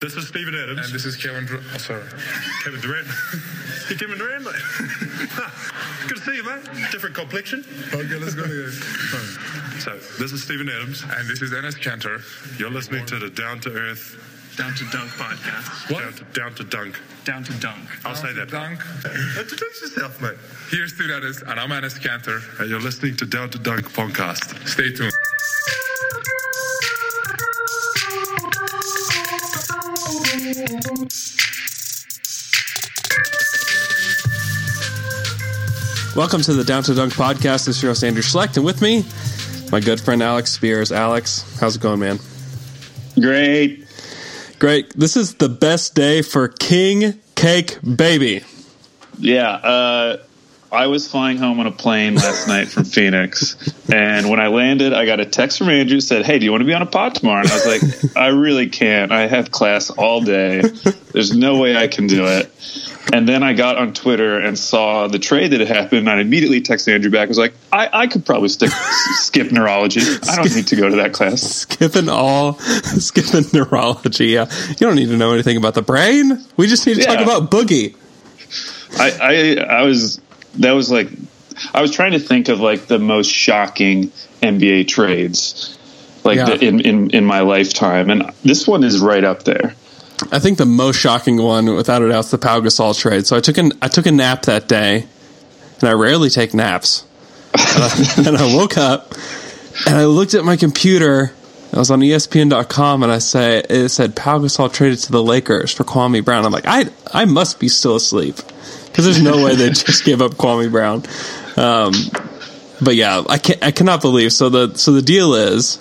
This is Steven Adams. And this is Kevin Durant. Kevin Durant. Hey, Kevin Durant, mate. Good to see you, mate. Different complexion. Okay, let's go again. So, this is Steven Adams. And this is Enes Kanter. You're listening to the Down to Earth, Down to Dunk podcast. What? Down to Dunk. Down to Dunk. I'll say that. Dunk. Introduce yourself, mate. Here's Steven Adams, and I'm Enes Kanter. And you're listening to Down to Dunk podcast. Stay tuned. Welcome to the Down to Dunk podcast. This is your host, Andrew Schlecht, and with me, my good friend Alex Spears. Alex, how's it going, man? Great. This is the best day for King Cake Baby. Yeah, I was flying home on a plane last night from Phoenix, and when I landed, I got a text from Andrew who said, "Hey, do you want to be on a pod tomorrow?" And I was like, "I really can't. I have class all day. There's no way I can do it." And then I got on Twitter and saw the trade that had happened, and I immediately texted Andrew back. I was like, I could probably skip neurology. I don't need to go to that class. Skipping neurology. Yeah. You don't need to know anything about the brain. We just need to talk about Boogie. I was trying to think of like the most shocking NBA trades in my lifetime, and this one is right up there. I think the most shocking one, without a doubt, is the Pau Gasol trade. So I took a nap that day, and I rarely take naps. And I woke up, and I looked at my computer. I was on ESPN.com, and it said Pau Gasol traded to the Lakers for Kwame Brown. I'm like, I must be still asleep, because there's no way they just gave up Kwame Brown. But yeah, I cannot believe. So the deal is.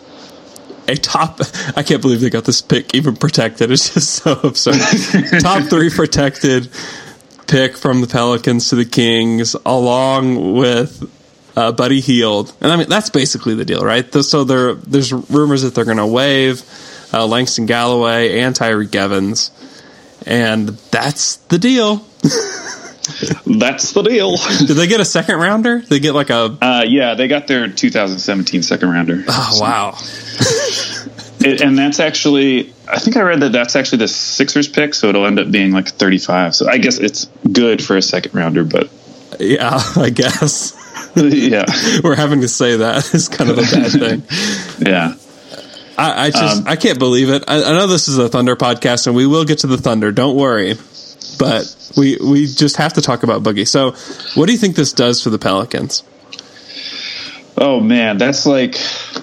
I can't believe they got this pick even protected. It's just so absurd. Top 3 protected pick from the Pelicans to the Kings, along with Buddy Hield. And I mean, that's basically the deal, right? So there's rumors that they're going to waive Langston Galloway and Tyreek Evans. And that's the deal. That's the deal. Did they get a second rounder? They get like a... yeah, they got their 2017 second rounder. Oh, wow. And that's actually, I think I read that's actually the Sixers pick, so it'll end up being like 35. So I guess it's good for a second rounder, but... Yeah, I guess. Yeah. We're having to say that is kind of a bad thing. Yeah. I can't believe it. I know this is a Thunder podcast, and we will get to the Thunder. Don't worry. But we just have to talk about Boogie. So what do you think this does for the Pelicans? Oh, man, that's like...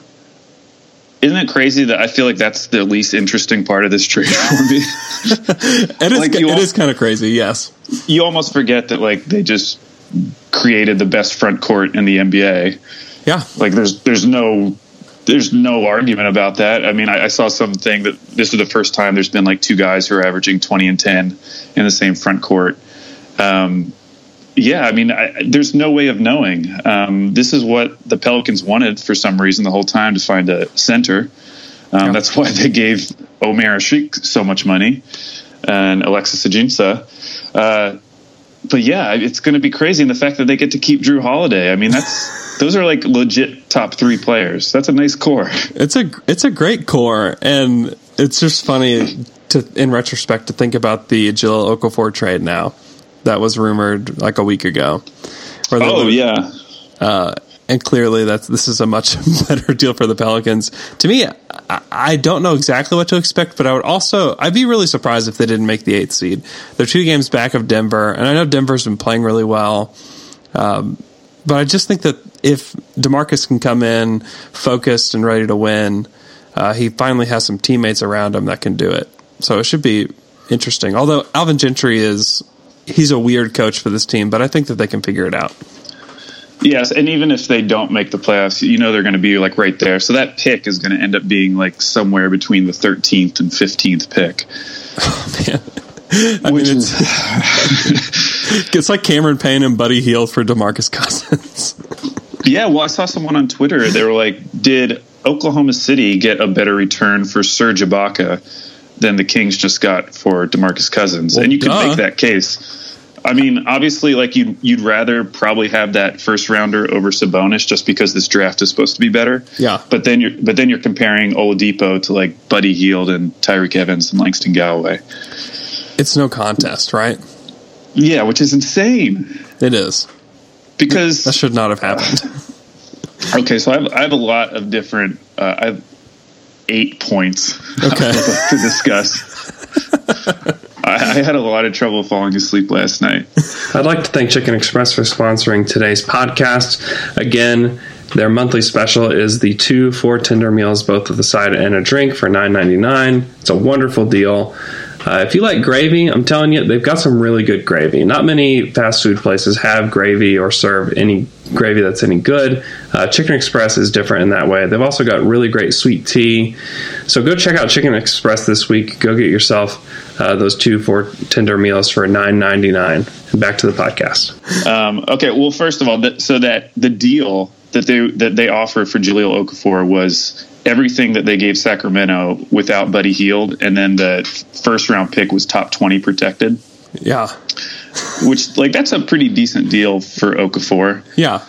Isn't it crazy that I feel like that's the least interesting part of this trade for me? It is kind of crazy, yes. You almost forget that like they just created the best front court in the NBA. Yeah. Like there's no argument about that. I mean, I saw something that this was the first time there's been like 2 guys who are averaging 20 and 10 in the same front court. Yeah, I mean, there's no way of knowing. This is what the Pelicans wanted for some reason the whole time, to find a center. That's why they gave Omer Asik so much money and Alexis Ajinça. But yeah, it's going to be crazy. And the fact that they get to keep Drew Holiday, I mean, those are like legit top 3 players. That's a nice core. It's a great core, and it's just funny in retrospect to think about the Jahlil Okafor trade now. That was rumored like a week ago. Yeah. And clearly this is a much better deal for the Pelicans. To me, I don't know exactly what to expect, but I'd be really surprised if they didn't make the 8th seed. They're 2 games back of Denver, and I know Denver's been playing really well. But I just think that if DeMarcus can come in focused and ready to win, he finally has some teammates around him that can do it. So it should be interesting. Although Alvin Gentry he's a weird coach for this team, but I think that they can figure it out. Yes, and even if they don't make the playoffs, they're going to be like right there. So that pick is going to end up being like somewhere between the 13th and 15th pick. Oh, man. It's like Cameron Payne and Buddy Hield for DeMarcus Cousins. Yeah, well, I saw someone on Twitter. They were like, did Oklahoma City get a better return for Serge Ibaka than the Kings just got for DeMarcus Cousins? Well, and you can make that case. I mean, obviously, like you'd rather probably have that first rounder over Sabonis just because this draft is supposed to be better. Yeah. But then you're comparing Oladipo to like Buddy Hield and Tyreek Evans and Langston Galloway. It's no contest, right? Yeah, which is insane. It is. Because that should not have happened. Okay, so I have a lot of different. I have 8 points okay. to discuss. I had a lot of trouble falling asleep last night. I'd like to thank Chicken Express for sponsoring today's podcast. Again, their monthly special is the 2 4 tender meals, both with a side and a drink, for $9.99. It's a wonderful deal. If you like gravy, I'm telling you, they've got some really good gravy. Not many fast food places have gravy or serve any gravy that's any good. Chicken Express is different in that way. They've also got really great sweet tea. So go check out Chicken Express this week. Go get yourself those 2 4 tender meals for $9.99. And back to the podcast. Okay, well, first of all, so that the deal that they offer for Jahlil Okafor was everything that they gave Sacramento without Buddy Hield, and then the first round pick was top 20 protected. Yeah. Which, like, that's a pretty decent deal for Okafor. Yeah.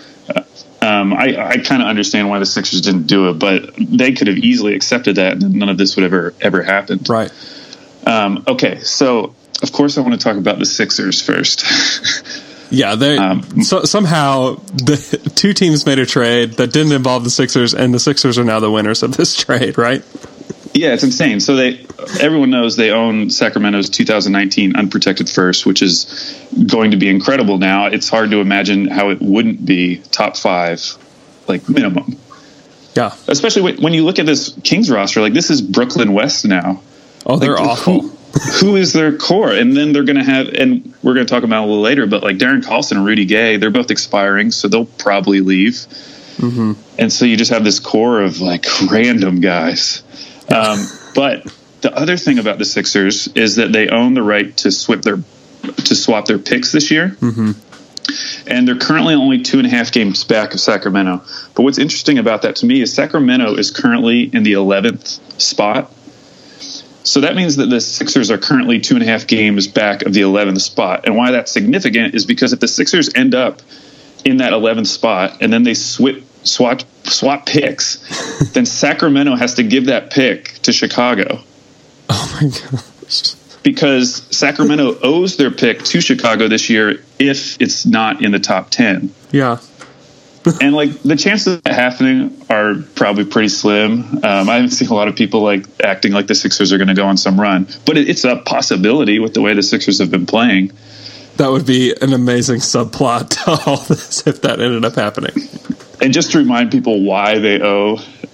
I kind of understand why the Sixers didn't do it, but they could have easily accepted that, and none of this would ever happened. Right. Okay, so of course I want to talk about the Sixers first. Yeah, somehow the two teams made a trade that didn't involve the Sixers, and the Sixers are now the winners of this trade, right? Yeah, it's insane. So everyone knows they own Sacramento's 2019 unprotected first, which is going to be incredible now. It's hard to imagine how it wouldn't be top 5, like, minimum. Yeah. Especially when you look at this Kings roster, like, this is Brooklyn West now. Oh, they're awful. Who is their core? And then they're going to have, and we're going to talk about it a little later, but like Darren Collison and Rudy Gay, they're both expiring, so they'll probably leave. Mm-hmm. And so you just have this core of like random guys. But the other thing about the Sixers is that they own the right to swap their picks this year. Mm-hmm. And they're currently only 2.5 games back of Sacramento. But what's interesting about that to me is Sacramento is currently in the 11th spot. So that means that the Sixers are currently 2.5 games back of the 11th spot. And why that's significant is because if the Sixers end up in that 11th spot and then they swap picks, then Sacramento has to give that pick to Chicago. Oh, my gosh. Because Sacramento owes their pick to Chicago this year if it's not in the top 10. Yeah. And like the chances of that happening are probably pretty slim. I haven't seen a lot of people like acting like the Sixers are going to go on some run, but it's a possibility with the way the Sixers have been playing. That would be an amazing subplot to all this if that ended up happening. And just to remind people why they owe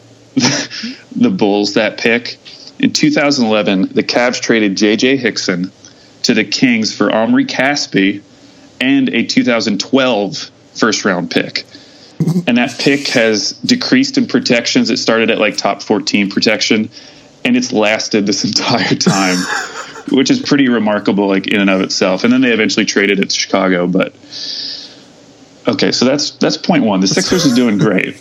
the Bulls that pick, in 2011, the Cavs traded J.J. Hickson to the Kings for Omri Caspi and a 2012 first-round pick. And that pick has decreased in protections. It started at like top 14 protection, and it's lasted this entire time, which is pretty remarkable, like in and of itself. And then they eventually traded it to Chicago. But okay, so that's point one. The Sixers is doing great.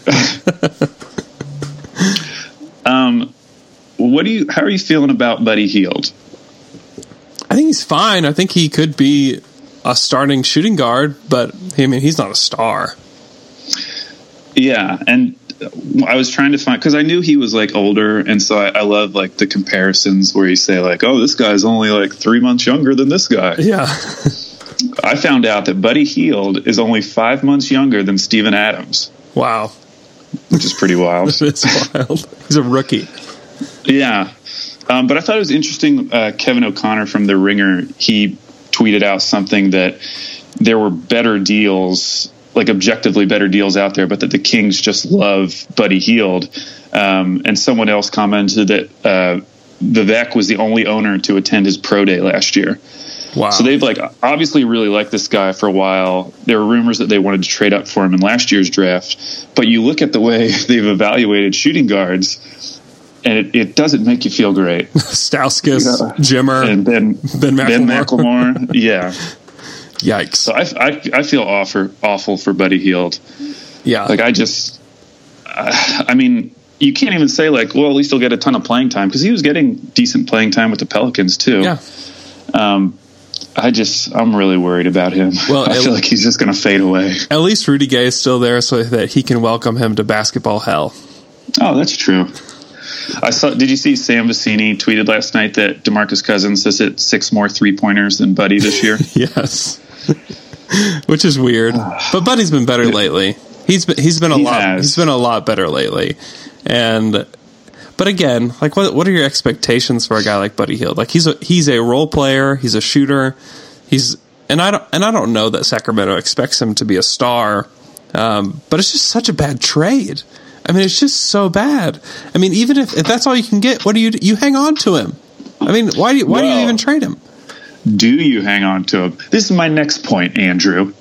How are you feeling about Buddy Hield? I think he's fine. I think he could be a starting shooting guard, but I mean, he's not a star. Yeah, and I was trying to find, because I knew he was like older, and so I love like the comparisons where you say like, oh, this guy's only like 3 months younger than this guy. Yeah. I found out that Buddy Hield is only 5 months younger than Steven Adams. Wow. Which is pretty wild. It's wild. He's a rookie. Yeah. But I thought it was interesting, Kevin O'Connor from The Ringer, he tweeted out something that there were better deals, like objectively better deals out there, but that the Kings just love Buddy Hield. And someone else commented that Vivek was the only owner to attend his pro day last year. Wow. So they've like obviously really liked this guy for a while. There were rumors that they wanted to trade up for him in last year's draft, but you look at the way they've evaluated shooting guards, and it doesn't make you feel great. Stauskas, Jimmer, and Ben McLemore. Yeah. Yikes. So I feel awful for Buddy Hield. Yeah. Like I mean, you can't even say like, well, at least he'll get a ton of playing time, because he was getting decent playing time with the Pelicans too. Yeah. I'm really worried about him. Well, I feel like he's just going to fade away. At least Rudy Gay is still there so that he can welcome him to basketball hell. Oh, that's true. Did you see Sam Vecini tweeted last night that DeMarcus Cousins has hit 6 more 3-pointers than Buddy this year? Yes. Which is weird. But Buddy's been better lately. He's been a lot better lately. But again, like what are your expectations for a guy like Buddy Hield? Like he's a role player, he's a shooter. I don't know that Sacramento expects him to be a star. But it's just such a bad trade. I mean, it's just so bad. I mean, even if that's all you can get, what do you hang on to him? I mean, why do you even trade him? Do you hang on to him? This is my next point, Andrew.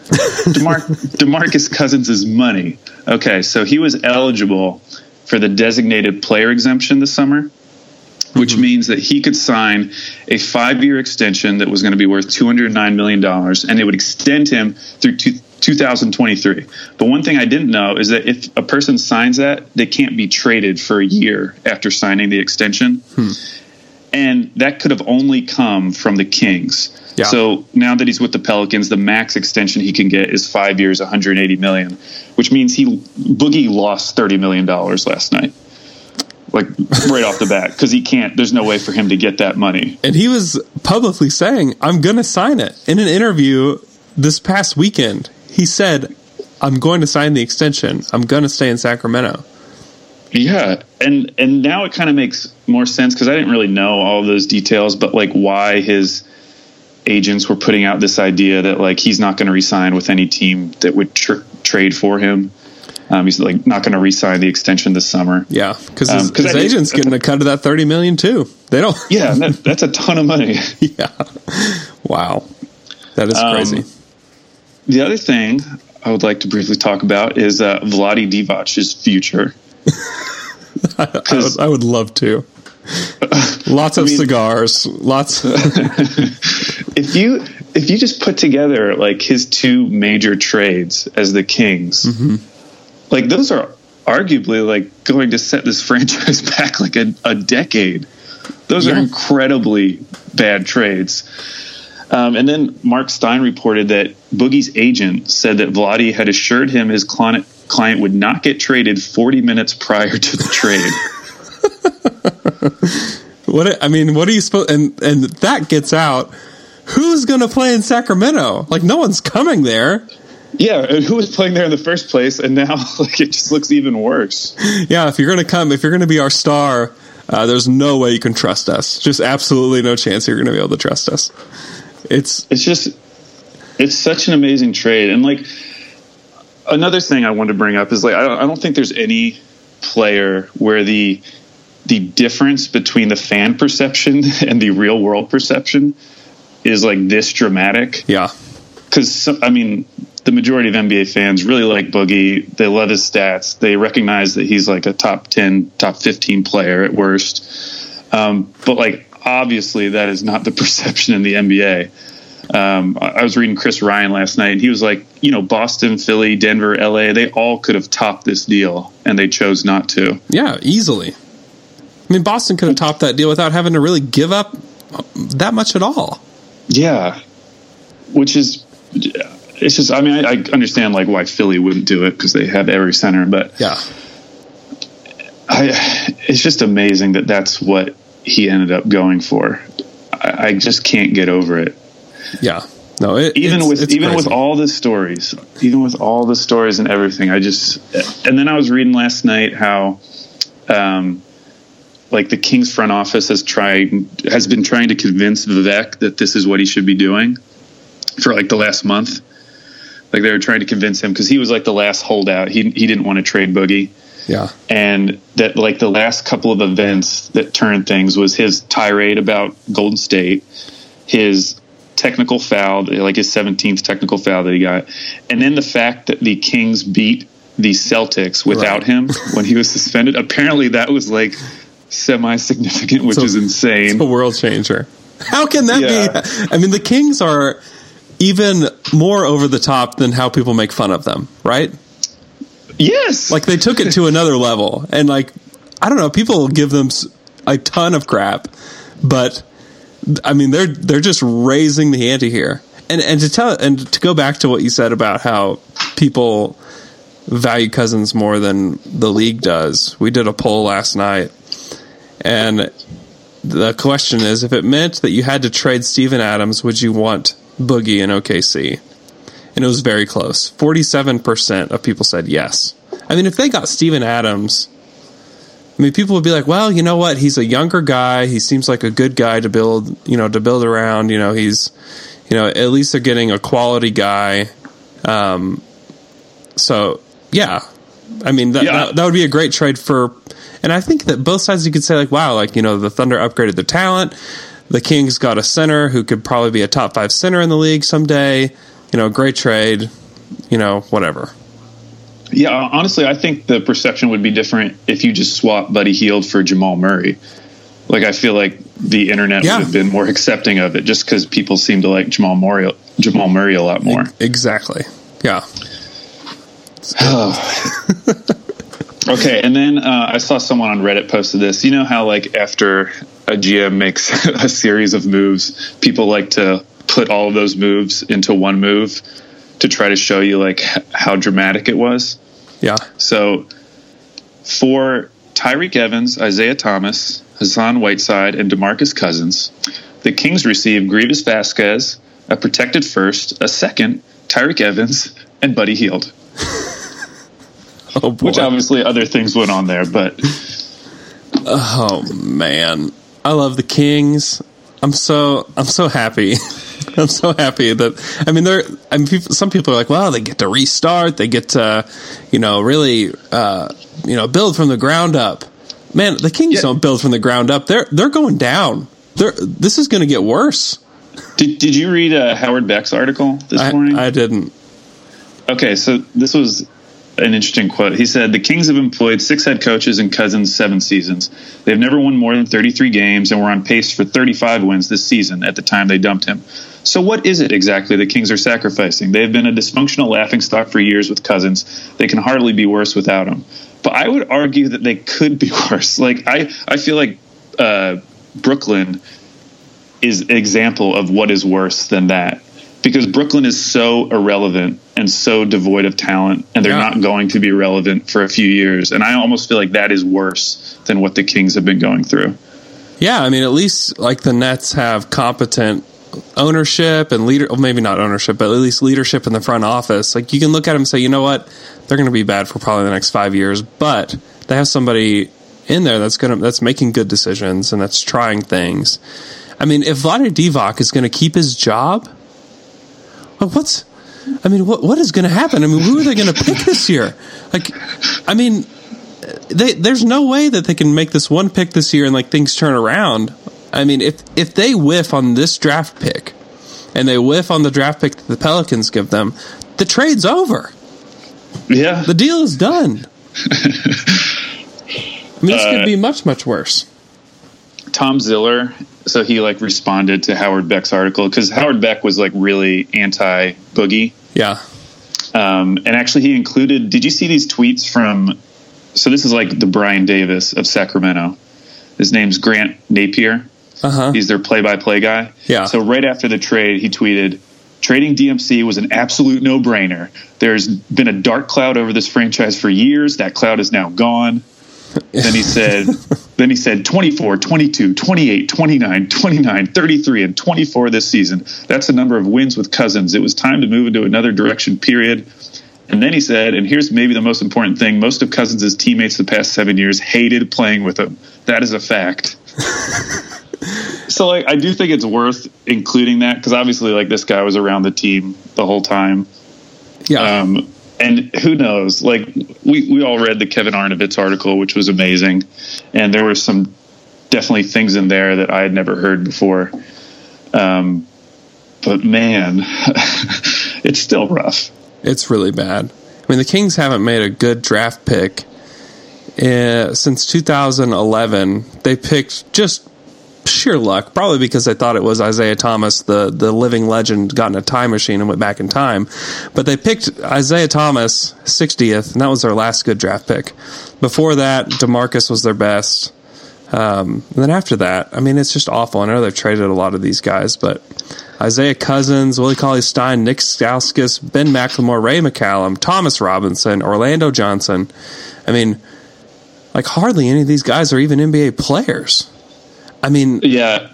DeMarcus Cousins' money. Okay, so he was eligible for the designated player exemption this summer, which means that he could sign a 5-year extension that was going to be worth $209 million, and it would extend him through 2023. But one thing I didn't know is that if a person signs that, they can't be traded for a year after signing the extension. And that could have only come from the Kings. Yeah. So now that he's with the Pelicans, the max extension he can get is 5 years, $180 million, which means Boogie lost $30 million last night. Like right off the bat, because there's no way for him to get that money. And he was publicly saying, I'm going to sign it. In an interview this past weekend, he said, I'm going to sign the extension. I'm going to stay in Sacramento. Yeah, and now it kind of makes more sense because I didn't really know all of those details, but like why his agents were putting out this idea that like he's not going to re-sign with any team that would trade for him. He's like not going to re-sign the extension this summer. Yeah, because his agent's getting a cut of that $30 million too. They don't. Yeah, that's a ton of money. Yeah, wow, that is crazy. The other thing I would like to briefly talk about is Vlade Divac's future. I would love to. Lots of cigars. Lots. If you just put together like his 2 major trades as the Kings, like those are arguably like going to set this franchise back like a decade. Those are incredibly bad trades. And then Mark Stein reported that Boogie's agent said that Vlade had assured him his client would not get traded 40 minutes prior to the trade. What are you supposed? And that gets out. Who's going to play in Sacramento? Like no one's coming there. Yeah, and who was playing there in the first place? And now like it just looks even worse. Yeah, if you're going to be our star, there's no way you can trust us. Just absolutely no chance you're going to be able to trust us. It's such an amazing trade. And like another thing I wanted to bring up is like I don't think there's any player where the difference between the fan perception and the real world perception is like this dramatic. Yeah. Because I mean, the majority of NBA fans really like Boogie. They love his stats. They recognize that he's like a top 10, top 15 player at worst. But like obviously that is not the perception in the NBA. I was reading Chris Ryan last night, and he was like, Boston, Philly, Denver, LA, they all could have topped this deal, and they chose not to. Yeah, easily. I mean, Boston could have topped that deal without having to really give up that much at all. Yeah. Which is, it's just, I mean, I understand like why Philly wouldn't do it because they have every center, but yeah, it's just amazing that that's what he ended up going for. I just can't get over it. Yeah, no. Even with all the stories, and everything, and then I was reading last night how, like the Kings front office has been trying to convince Vivek that this is what he should be doing for like the last month. Like they were trying to convince him because he was like the last holdout. He didn't want to trade Boogie. Yeah. And that like the last couple of events that turned things was his tirade about Golden State, his technical foul, like his 17th technical foul that he got, and then the fact that the Kings beat the Celtics without him when he was suspended. Apparently that was like semi-significant, which is insane. It's a world changer. How can that be? I mean, the Kings are even more over the top than how people make fun of them, right? Yes. Like they took it to another level, and like, I don't know, people give them a ton of crap, but I mean, they're just raising the ante here. And to go back to what you said about how people value Cousins more than the league does. We did a poll last night, and the question is, if it meant that you had to trade Steven Adams, would you want Boogie in OKC? And it was very close. 47% of people said yes. I mean, if they got Steven Adams, I mean, people would be like, well, you know what? He's a younger guy. He seems like a good guy to build around. He's, at least they're getting a quality guy. So, yeah. I mean, that would be a great trade for... And I think that both sides you could say, like, wow, like, the Thunder upgraded their talent. The Kings got a center who could probably be a top 5 center in the league someday. Great trade, whatever. Yeah, honestly, I think the perception would be different if you just swap Buddy Hield for Jamal Murray. Like, I feel like the internet would have been more accepting of it just because people seem to like Jamal Murray a lot more. Exactly. Yeah. Okay, and then I saw someone on Reddit posted this. You know how, like, after a GM makes a series of moves, people like to put all of those moves into one move to try to show you, like, how dramatic it was? Yeah. So, for Tyreke Evans, Isaiah Thomas, Hassan Whiteside, and DeMarcus Cousins, the Kings received Grievous Vasquez, a protected first, a second, Tyreke Evans, and Buddy Hield. Oh, boy. Which obviously other things went on there, but... Oh, man. I love the Kings. I'm so happy. I'm so happy that, some people are like, well, they get to restart. They get to, really, build from the ground up. Man, the Kings don't build from the ground up. They're going down. This is going to get worse. Did you read Howard Beck's article this morning? I didn't. Okay, so this was an interesting quote. He said, the Kings have employed 6 head coaches in Cousins' 7 seasons. They've never won more than 33 games and were on pace for 35 wins this season at the time they dumped him. So what is it exactly the Kings are sacrificing? They've been a dysfunctional laughingstock for years with Cousins. They can hardly be worse without him. But I would argue that they could be worse. Like, I feel like Brooklyn is an example of what is worse than that. Because Brooklyn is so irrelevant and so devoid of talent, and they're not going to be relevant for a few years. And I almost feel like that is worse than what the Kings have been going through. Yeah, I mean, at least like the Nets have competent ownership and maybe not ownership, but at least leadership in the front office. Like, you can look at them and say, you know what, they're going to be bad for probably the next 5 years, but they have somebody in there that's making good decisions and that's trying things. I mean, if Vlade Divac is going to keep his job, like, what is going to happen? I mean, who are they going to pick this year? Like, I mean, there's no way that they can make this one pick this year and like things turn around. I mean, if they whiff on this draft pick and they whiff on the draft pick that the Pelicans give them, the trade's over. Yeah. The deal is done. I mean, this could be much, much worse. Tom Ziller, so he like responded to Howard Beck's article because Howard Beck was like really anti-Boogie. Yeah. And actually he included, did you see these tweets from, so this is like the Brian Davis of Sacramento. His name's Grant Napier. Uh-huh. He's their play-by-play guy. Yeah. So right after the trade, he tweeted, trading DMC was an absolute no-brainer. There's been a dark cloud over this franchise for years. That cloud is now gone. Then he said 24, 22, 28, 29, 29, 33, and 24 this season. That's the number of wins with Cousins. It was time to move into another direction, period. And then he said, and here's maybe the most important thing, most of Cousins' teammates the past 7 years hated playing with him. That is a fact. So, like, I do think it's worth including that because obviously, like, this guy was around the team the whole time. Yeah. And who knows? Like, we all read the Kevin Arnovitz article, which was amazing. And there were some definitely things in there that I had never heard before. But, man, it's still rough. It's really bad. I mean, the Kings haven't made a good draft pick since 2011. They picked just sheer luck, probably because they thought it was Isaiah Thomas, the living legend, got in a time machine and went back in time. But they picked Isaiah Thomas 60th, and that was their last good draft pick. Before that, DeMarcus was their best. And then after that, I mean, it's just awful. I know they've traded a lot of these guys, but Isaiah Cousins, Willie Cauley-Stein, Nick Stauskas, Ben McLemore, Ray McCallum, Thomas Robinson, Orlando Johnson. I mean, like, hardly any of these guys are even NBA players. I mean... Yeah.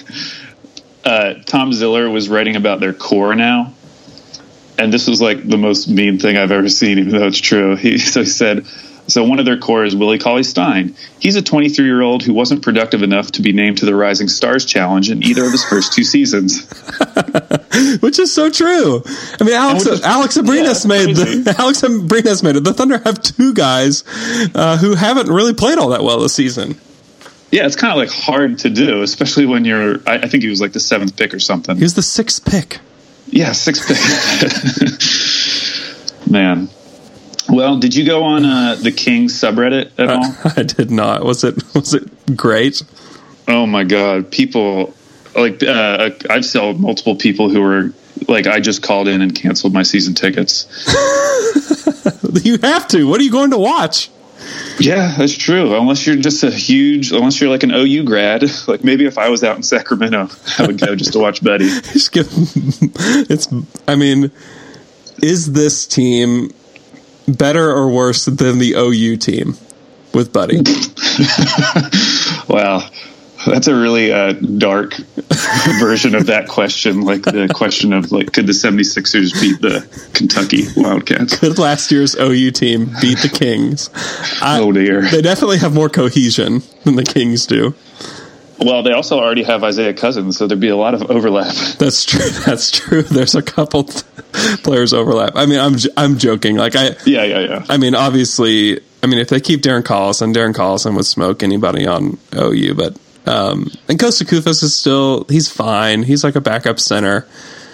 Tom Ziller was writing about their core now, and this was like the most mean thing I've ever seen, even though it's true. He said, so one of their core is Willie Cauley-Stein. He's a 23-year-old who wasn't productive enough to be named to the Rising Stars Challenge in either of his first 2 seasons. Which is so true. I mean, Alex Abrinas made it. The Thunder have 2 guys who haven't really played all that well this season. Yeah, it's kind of like hard to do, especially when you're. I think he was like the 7th pick or something. He was the 6th pick. Yeah, 6th pick. Man. Well, did you go on the Kings subreddit at all? I did not. Was it great? Oh my God, people like I've saw multiple people who were like, I just called in and canceled my season tickets. You have to. What are you going to watch? Yeah, that's true. Unless you're just unless you're like an OU grad, like maybe if I was out in Sacramento, I would go just to watch Buddy. Is this team better or worse than the OU team with Buddy? Wow. That's a really dark version of that question. Like the question of like, could the 76ers beat the Kentucky Wildcats? Could last year's OU team beat the Kings? Oh dear. They definitely have more cohesion than the Kings do. Well, they also already have Isaiah Cousins, so there'd be a lot of overlap. That's true. There's a couple players overlap. I mean, I'm joking. Like Yeah. I mean, obviously, if they keep Darren Collison would smoke anybody on OU, but and Kosta Koufos is he's fine. He's like a backup center.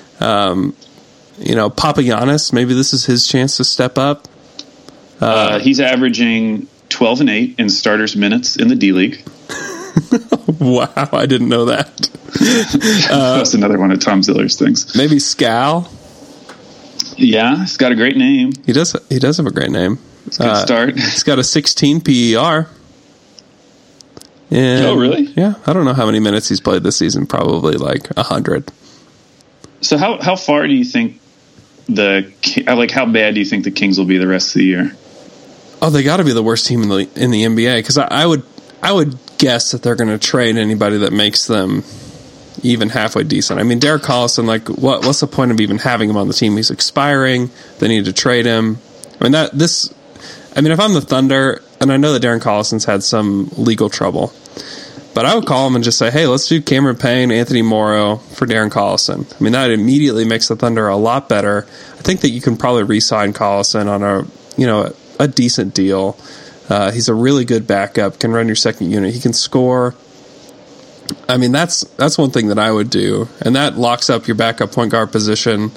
Papagiannis, maybe this is his chance to step up. He's averaging 12 and 8 in starters minutes in the D League. Wow, I didn't know that. That's another one of Tom Ziller's things. Maybe Scal. Yeah, he's got a great name. He does have a great name. It's a good start. He's got a 16 PER. And, oh, really? Yeah, I don't know how many minutes he's played this season. Probably like 100. So how far do you think how bad do you think the Kings will be the rest of the year? Oh, they got to be the worst team in the NBA, because I would guess that they're going to trade anybody that makes them even halfway decent. I mean, Derek Collison, like, what's the point of even having him on the team? He's expiring. They need to trade him. If I'm the Thunder, and I know that Darren Collison's had some legal trouble, but I would call him and just say, hey, let's do Cameron Payne, Anthony Morrow for Darren Collison. I mean, that immediately makes the Thunder a lot better. I think that you can probably re-sign Collison on a decent deal. He's a really good backup, can run your second unit. He can score. I mean, that's one thing that I would do, and that locks up your backup point guard position.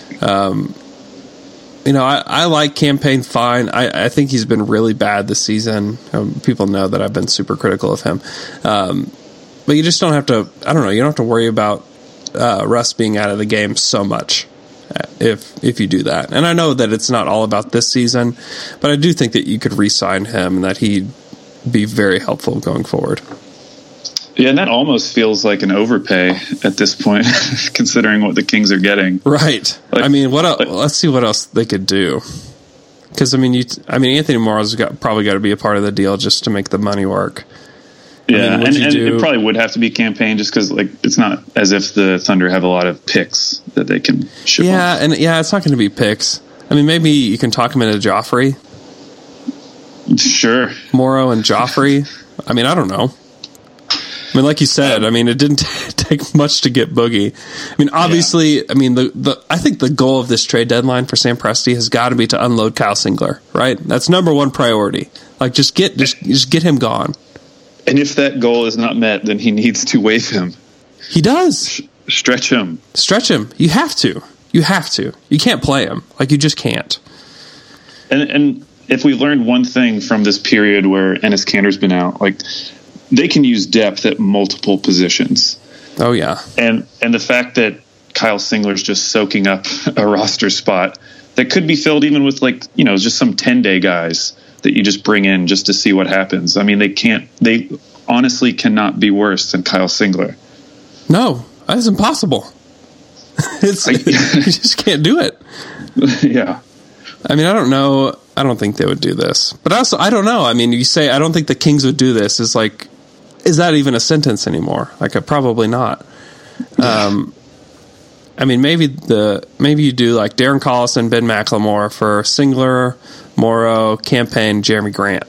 I like Cam Payne fine. I think he's been really bad this season. People know that I've been super critical of him. But you just don't have to, you don't have to worry about Russ being out of the game so much if you do that. And I know that it's not all about this season, but I do think that you could re-sign him and that he'd be very helpful going forward. Yeah, and that almost feels like an overpay at this point, considering what the Kings are getting. Right. Let's see what else they could do. Because Anthony Morrow's probably got to be a part of the deal just to make the money work. Yeah, it probably would have to be a campaign just because it's not as if the Thunder have a lot of picks that they can ship. Yeah, off. and it's not going to be picks. Maybe you can talk him into Joffrey. Sure. Morrow and Joffrey. I don't know. Like you said, it didn't take much to get Boogie. Obviously, yeah. I think the goal of this trade deadline for Sam Presti has got to be to unload Kyle Singler, right? That's number one priority. Just get him gone. And if that goal is not met, then he needs to waive him. He does. Stretch him. You have to. You can't play him. You just can't. And if we learned one thing from this period where Enes Kanter's been out, they can use depth at multiple positions. Oh, yeah. And the fact that Kyle Singler's just soaking up a roster spot that could be filled even with just some 10-day guys that you just bring in just to see what happens. They honestly cannot be worse than Kyle Singler. No, that's impossible. You just can't do it. Yeah. I mean, I don't know. I don't think they would do this. But also, I don't know. I mean, you say, I don't think the Kings would do this. Is like, is that even a sentence anymore? Like, probably not. I mean, maybe you do like Darren Collison, Ben McLemore for Singler, Morrow, Campaign, Jeremy Grant.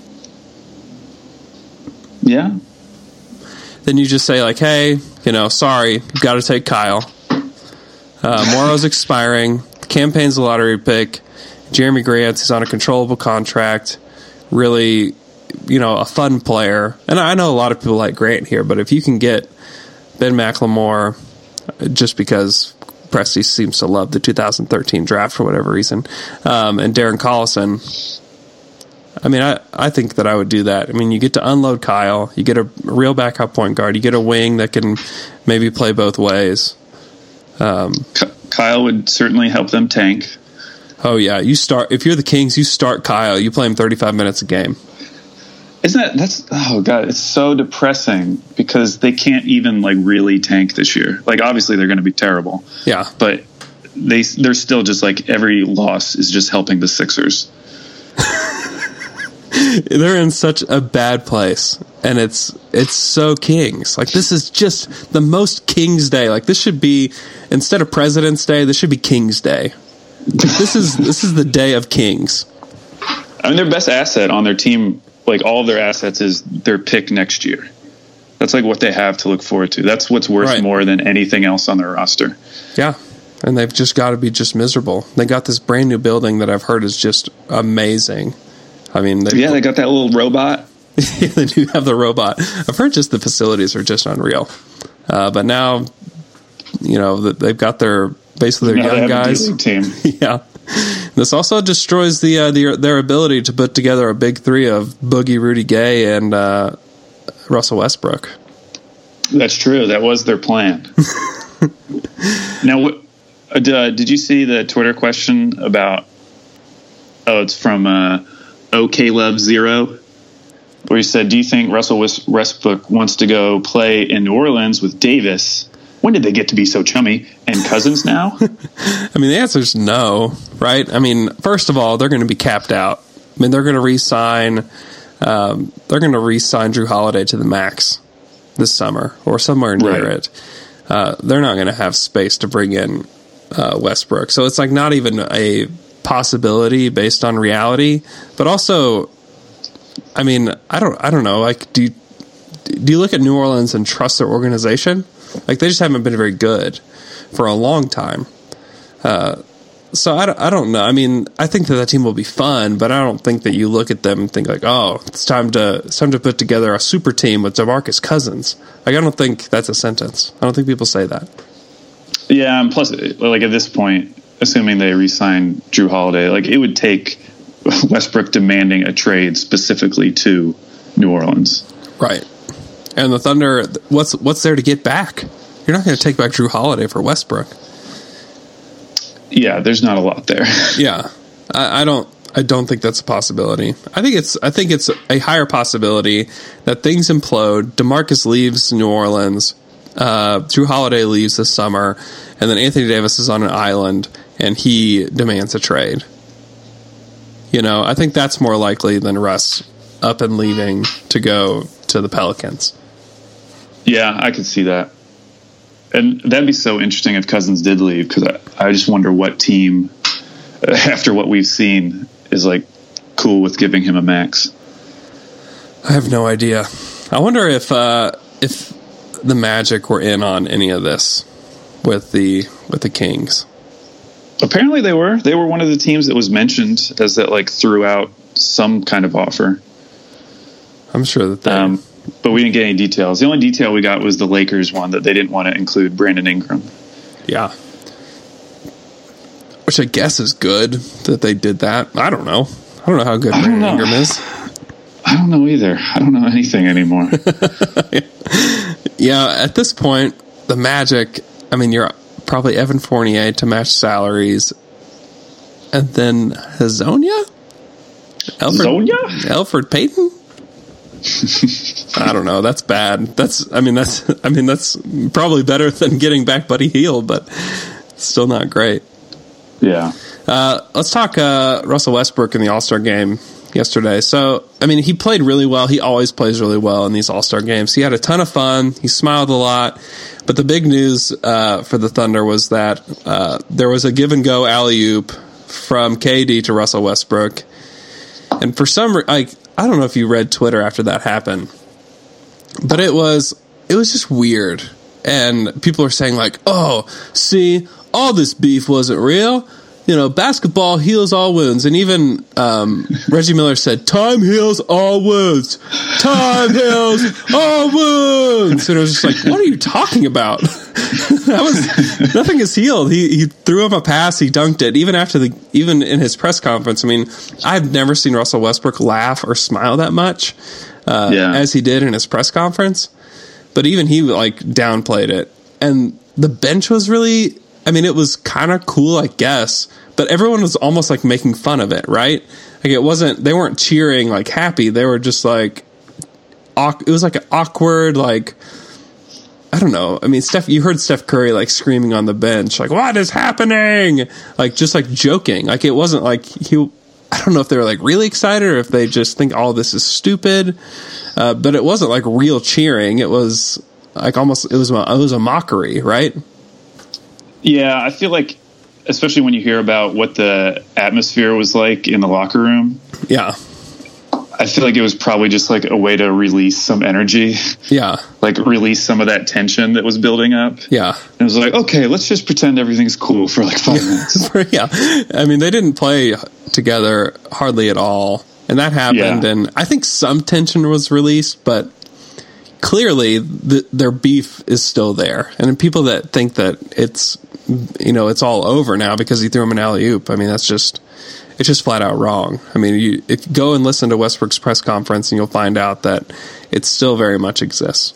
Yeah. Then you just say like, hey, sorry, you've got to take Kyle. Morrow's expiring. Campaign's a lottery pick. Jeremy Grant is on a controllable contract. Really, a fun player. And I know a lot of people like Grant here, but if you can get Ben McLemore, just because Presti seems to love the 2013 draft for whatever reason, and Darren Collison, I mean, I think that I would do that. I mean, you get to unload Kyle. You get a real backup point guard. You get a wing that can maybe play both ways. Kyle would certainly help them tank. Oh, yeah. If you're the Kings, you start Kyle. You play him 35 minutes a game. Oh God, it's so depressing because they can't even like really tank this year. Like obviously they're going to be terrible. Yeah. But they're still just like every loss is just helping the Sixers. They're in such a bad place, and it's so Kings. Like, this is just the most Kings Day. Like, this should be, instead of President's Day, this should be Kings Day. This is the day of Kings. I mean, their best asset on their team, like all of their assets, is their pick next year. That's like what they have to look forward to. That's what's worth more than anything else on their roster. Yeah. And they've just got to be just miserable. They got this brand new building that I've heard is just amazing. I mean, they got that little robot. They do have the robot. I've heard just the facilities are just unreal. But now, they've got their young guys. Team. Yeah. This also destroys their ability to put together a big three of Boogie, Rudy Gay, and Russell Westbrook. That's true. That was their plan. Now, did you see the Twitter question about? Oh, it's from OKLove0, where he said, "Do you think Russell Westbrook wants to go play in New Orleans with Davis? When did they get to be so chummy? And Cousins now?" I mean, the answer is no, right? I mean, first of all, they're going to be capped out. I mean, they're going to re-sign Drew Holiday to the max this summer or somewhere near it. They're not going to have space to bring in Westbrook, so it's like not even a possibility based on reality. But also, I mean, I don't know. Like, do you look at New Orleans and trust their organization? Like, they just haven't been very good for a long time. So I don't know. I mean, I think that team will be fun, but I don't think that you look at them and think like, oh, it's time to put together a super team with DeMarcus Cousins. Like, I don't think that's a sentence. I don't think people say that. Yeah, and plus, like at this point, assuming they re-sign Drew Holiday, like it would take Westbrook demanding a trade specifically to New Orleans. Right. And the Thunder, what's there to get back? You're not going to take back Drew Holiday for Westbrook. Yeah, there's not a lot there. Yeah, I don't think that's a possibility. I think it's a higher possibility that things implode. DeMarcus leaves New Orleans. Drew Holiday leaves this summer, and then Anthony Davis is on an island, and he demands a trade. I think that's more likely than Russ up and leaving to go to the Pelicans. Yeah, I could see that. And that'd be so interesting if Cousins did leave, because I just wonder what team, after what we've seen, is like cool with giving him a max. I have no idea. I wonder if the Magic were in on any of this with the Kings. Apparently they were. They were one of the teams that was mentioned as that like threw out some kind of offer. I'm sure that they... but we didn't get any details. The only detail we got was the Lakers one, that they didn't want to include Brandon Ingram. Yeah. Which I guess is good that they did that. I don't know. I don't know how good Brandon Ingram is. I don't know either. I don't know anything anymore. Yeah, at this point, the Magic, I mean, you're probably Evan Fournier to match salaries. And then Hazonia? Zonia? Elfrid Payton? I don't know. That's bad. That's probably better than getting back Buddy Hield, but still not great. Yeah. Let's talk Russell Westbrook in the All-Star game yesterday. So, I mean, he played really well. He always plays really well in these All-Star games. He had a ton of fun. He smiled a lot. But the big news for the Thunder was that there was a give-and-go alley-oop from KD to Russell Westbrook. And for some I don't know if you read Twitter after that happened, but it was just weird. And people are saying like, oh, see, all this beef wasn't real. You know, basketball heals all wounds. And even Reggie Miller said, time heals all wounds. Time heals all wounds. And it was just like, what are you talking about? Nothing is healed. He threw him a pass. He dunked it. Even in his press conference. I mean, I've never seen Russell Westbrook laugh or smile that much as he did in his press conference. But even he like downplayed it. And the bench was really, I mean, it was kind of cool, I guess, but everyone was almost like making fun of it, right? Like they weren't cheering like happy. They were just like, it was like an awkward, like, I don't know. I mean, you heard Steph Curry like screaming on the bench, like, what is happening? Like, just like joking. Like, it wasn't like I don't know if they were like really excited or if they just think all this is stupid. But it wasn't like real cheering. It was like almost, it was a mockery, right? Yeah, I feel like, especially when you hear about what the atmosphere was like in the locker room. Yeah. I feel like it was probably just like a way to release some energy. Yeah. Like release some of that tension that was building up. Yeah. And it was like, okay, let's just pretend everything's cool for like 5 minutes. Yeah. I mean, they didn't play together hardly at all. And that happened. Yeah. And I think some tension was released, but clearly their beef is still there. And people that think that it's all over now because he threw him an alley-oop, I mean, it's just flat out wrong. I mean, if you go and listen to Westbrook's press conference and you'll find out that it still very much exists.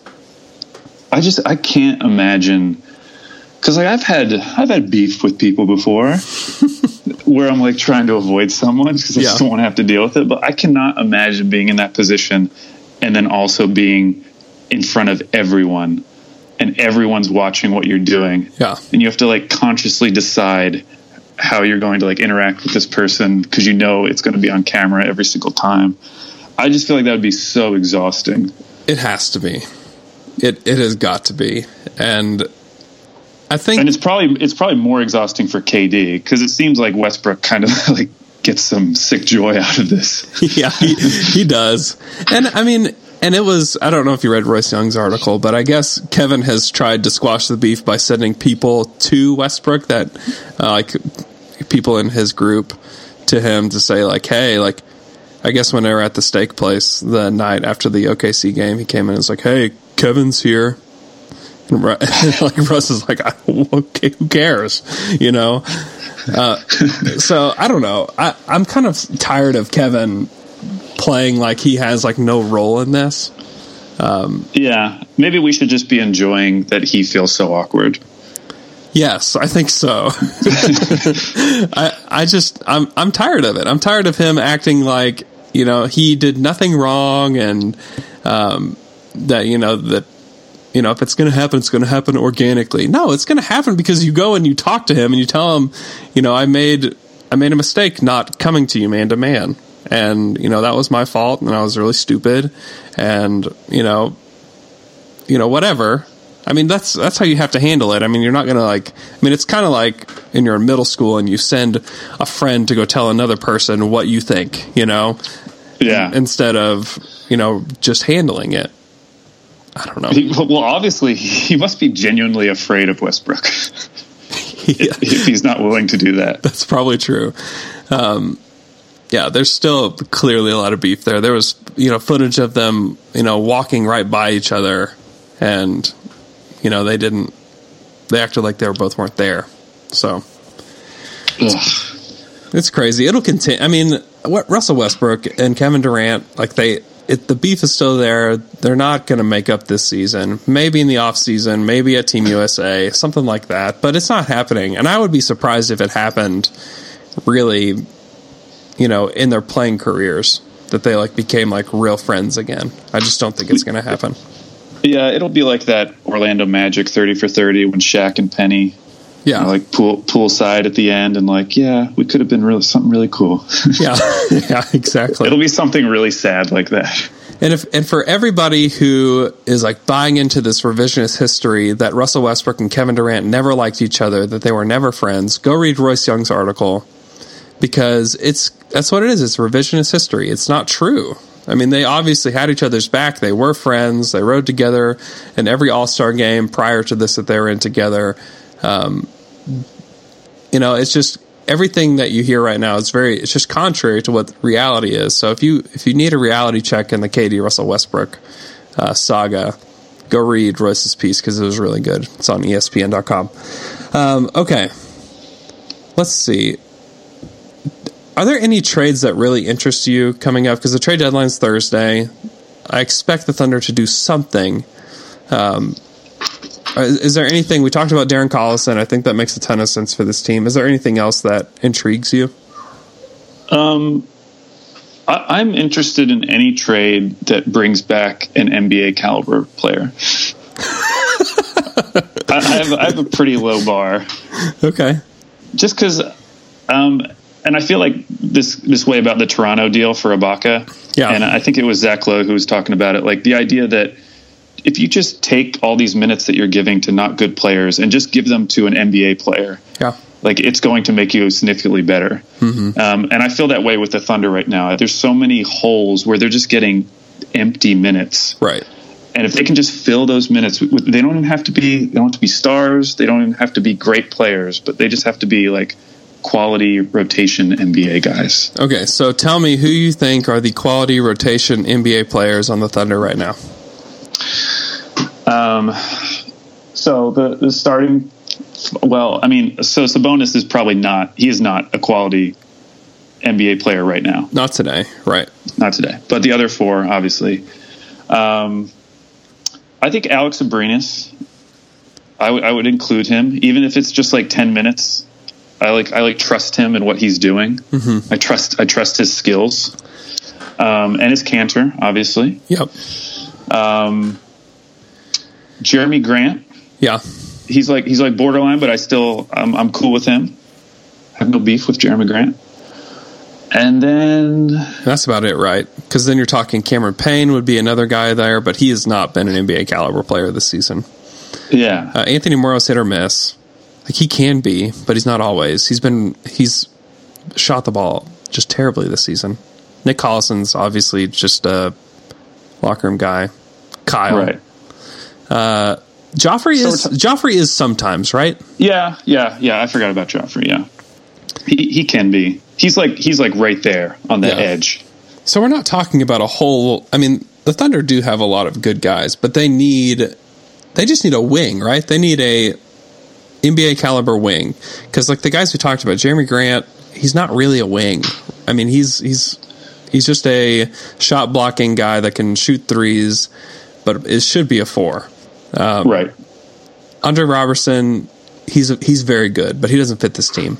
I can't imagine, because like I've had beef with people before where I'm like trying to avoid someone because I just don't want to have to deal with it. But I cannot imagine being in that position and then also being in front of everyone and everyone's watching what you're doing. Yeah. And you have to like consciously decide how you're going to like interact with this person because you know it's going to be on camera every single time. I just feel like that would be so exhausting. It has to be. It has got to be. And I think, and it's probably more exhausting for KD because it seems like Westbrook kind of like gets some sick joy out of this. Yeah, he does. And I mean, and it was, I don't know if you read Royce Young's article, but I guess Kevin has tried to squash the beef by sending people to Westbrook that like people in his group to him to say like, hey, like, I guess when they were at the steak place the night after the OKC game, he came in and was like, hey, Kevin's here. And like Russ is like, okay, who cares? You know? So I don't know. I'm kind of tired of Kevin playing like he has like no role in this. Yeah, maybe we should just be enjoying that he feels so awkward. Yes, I think so. I'm tired of it. I'm tired of him acting like, you know, he did nothing wrong and that if it's going to happen, it's going to happen organically. No, it's going to happen because you go and you talk to him and you tell him, you know, I made a mistake not coming to you man to man. And, you know, that was my fault and I was really stupid and, you know, whatever. I mean, that's how you have to handle it. I mean, you're not going to like, I mean, it's kind of like when you're in middle school and you send a friend to go tell another person what you think, you know? Yeah. Instead of, you know, just handling it. I don't know. Well, obviously, he must be genuinely afraid of Westbrook if he's not willing to do that. That's probably true. Yeah, there's still clearly a lot of beef there. There was, you know, footage of them, you know, walking right by each other, and, you know, they acted like they weren't there. So, it's crazy. It'll continue. I mean, Russell Westbrook and Kevin Durant, like the beef is still there. They're not going to make up this season. Maybe in the off season, maybe at Team USA, something like that. But it's not happening. And I would be surprised if it happened really, you know, in their playing careers. that they like became like real friends again. I just don't think it's going to happen. Yeah, it'll be like that Orlando Magic 30 for 30 when Shaq and Penny, Yeah, like poolside at the end, and like, yeah, we could have been something really cool. yeah, yeah, exactly. It'll be something really sad like that. And for everybody who is like buying into this revisionist history that Russell Westbrook and Kevin Durant never liked each other, that they were never friends, go read Royce Young's article, because that's what it is. It's revisionist history. It's not true. I mean, they obviously had each other's back. They were friends. They rode together in every All-Star game prior to this that they were in together. It's just everything that you hear right now is it's just contrary to what reality is. So if you need a reality check in the KD Russell Westbrook saga, go read Royce's piece because it was really good. It's on ESPN.com. Okay, let's see. Are there any trades that really interest you coming up? Because the trade deadline's Thursday. I expect the Thunder to do something. Is there anything? We talked about Darren Collison. I think that makes a ton of sense for this team. Is there anything else that intrigues you? I'm interested in any trade that brings back an NBA caliber player. I have a pretty low bar. Okay. Just because, and I feel like this way about the Toronto deal for Ibaka. Yeah. And I think it was Zach Lowe who was talking about it. Like the idea that if you just take all these minutes that you're giving to not good players and just give them to an NBA player, yeah, like it's going to make you significantly better. Mm-hmm. And I feel that way with the Thunder right now. There's so many holes where they're just getting empty minutes. Right. And if they can just fill those minutes, they don't even have to be. They don't have to be stars. They don't even have to be great players, but they just have to be like quality rotation NBA guys. Okay, so tell me who you think are the quality rotation NBA players on the Thunder right now. So the starting, well, I mean, so Sabonis is probably not. He is not a quality NBA player right now. Not today, right? Not today, but the other four, obviously. I think Alex Abrines. I would include him, even if it's just like 10 minutes. I trust him and what he's doing. Mm-hmm. I trust his skills, and his canter, obviously. Yep. Jeremy Grant. Yeah. He's like borderline, but I'm cool with him. I have no beef with Jeremy Grant. And then that's about it, right? Because then you're talking Cameron Payne would be another guy there, but he has not been an NBA caliber player this season. Yeah. Anthony Morrow's hit or miss. Like he can be, but he's not always. He's shot the ball just terribly this season. Nick Collison's obviously just a locker room guy. Kyle. Right. Joffrey is sometimes, right? Yeah. I forgot about Joffrey. Yeah, he can be. He's like right there on the edge. So we're not talking about a whole. I mean, the Thunder do have a lot of good guys, but they just need a wing, right? They need a NBA caliber wing because, like the guys we talked about, Jeremy Grant, he's not really a wing. I mean, he's just a shot blocking guy that can shoot threes, but it should be a 4. Right. Andre Robertson, he's very good, but he doesn't fit this team.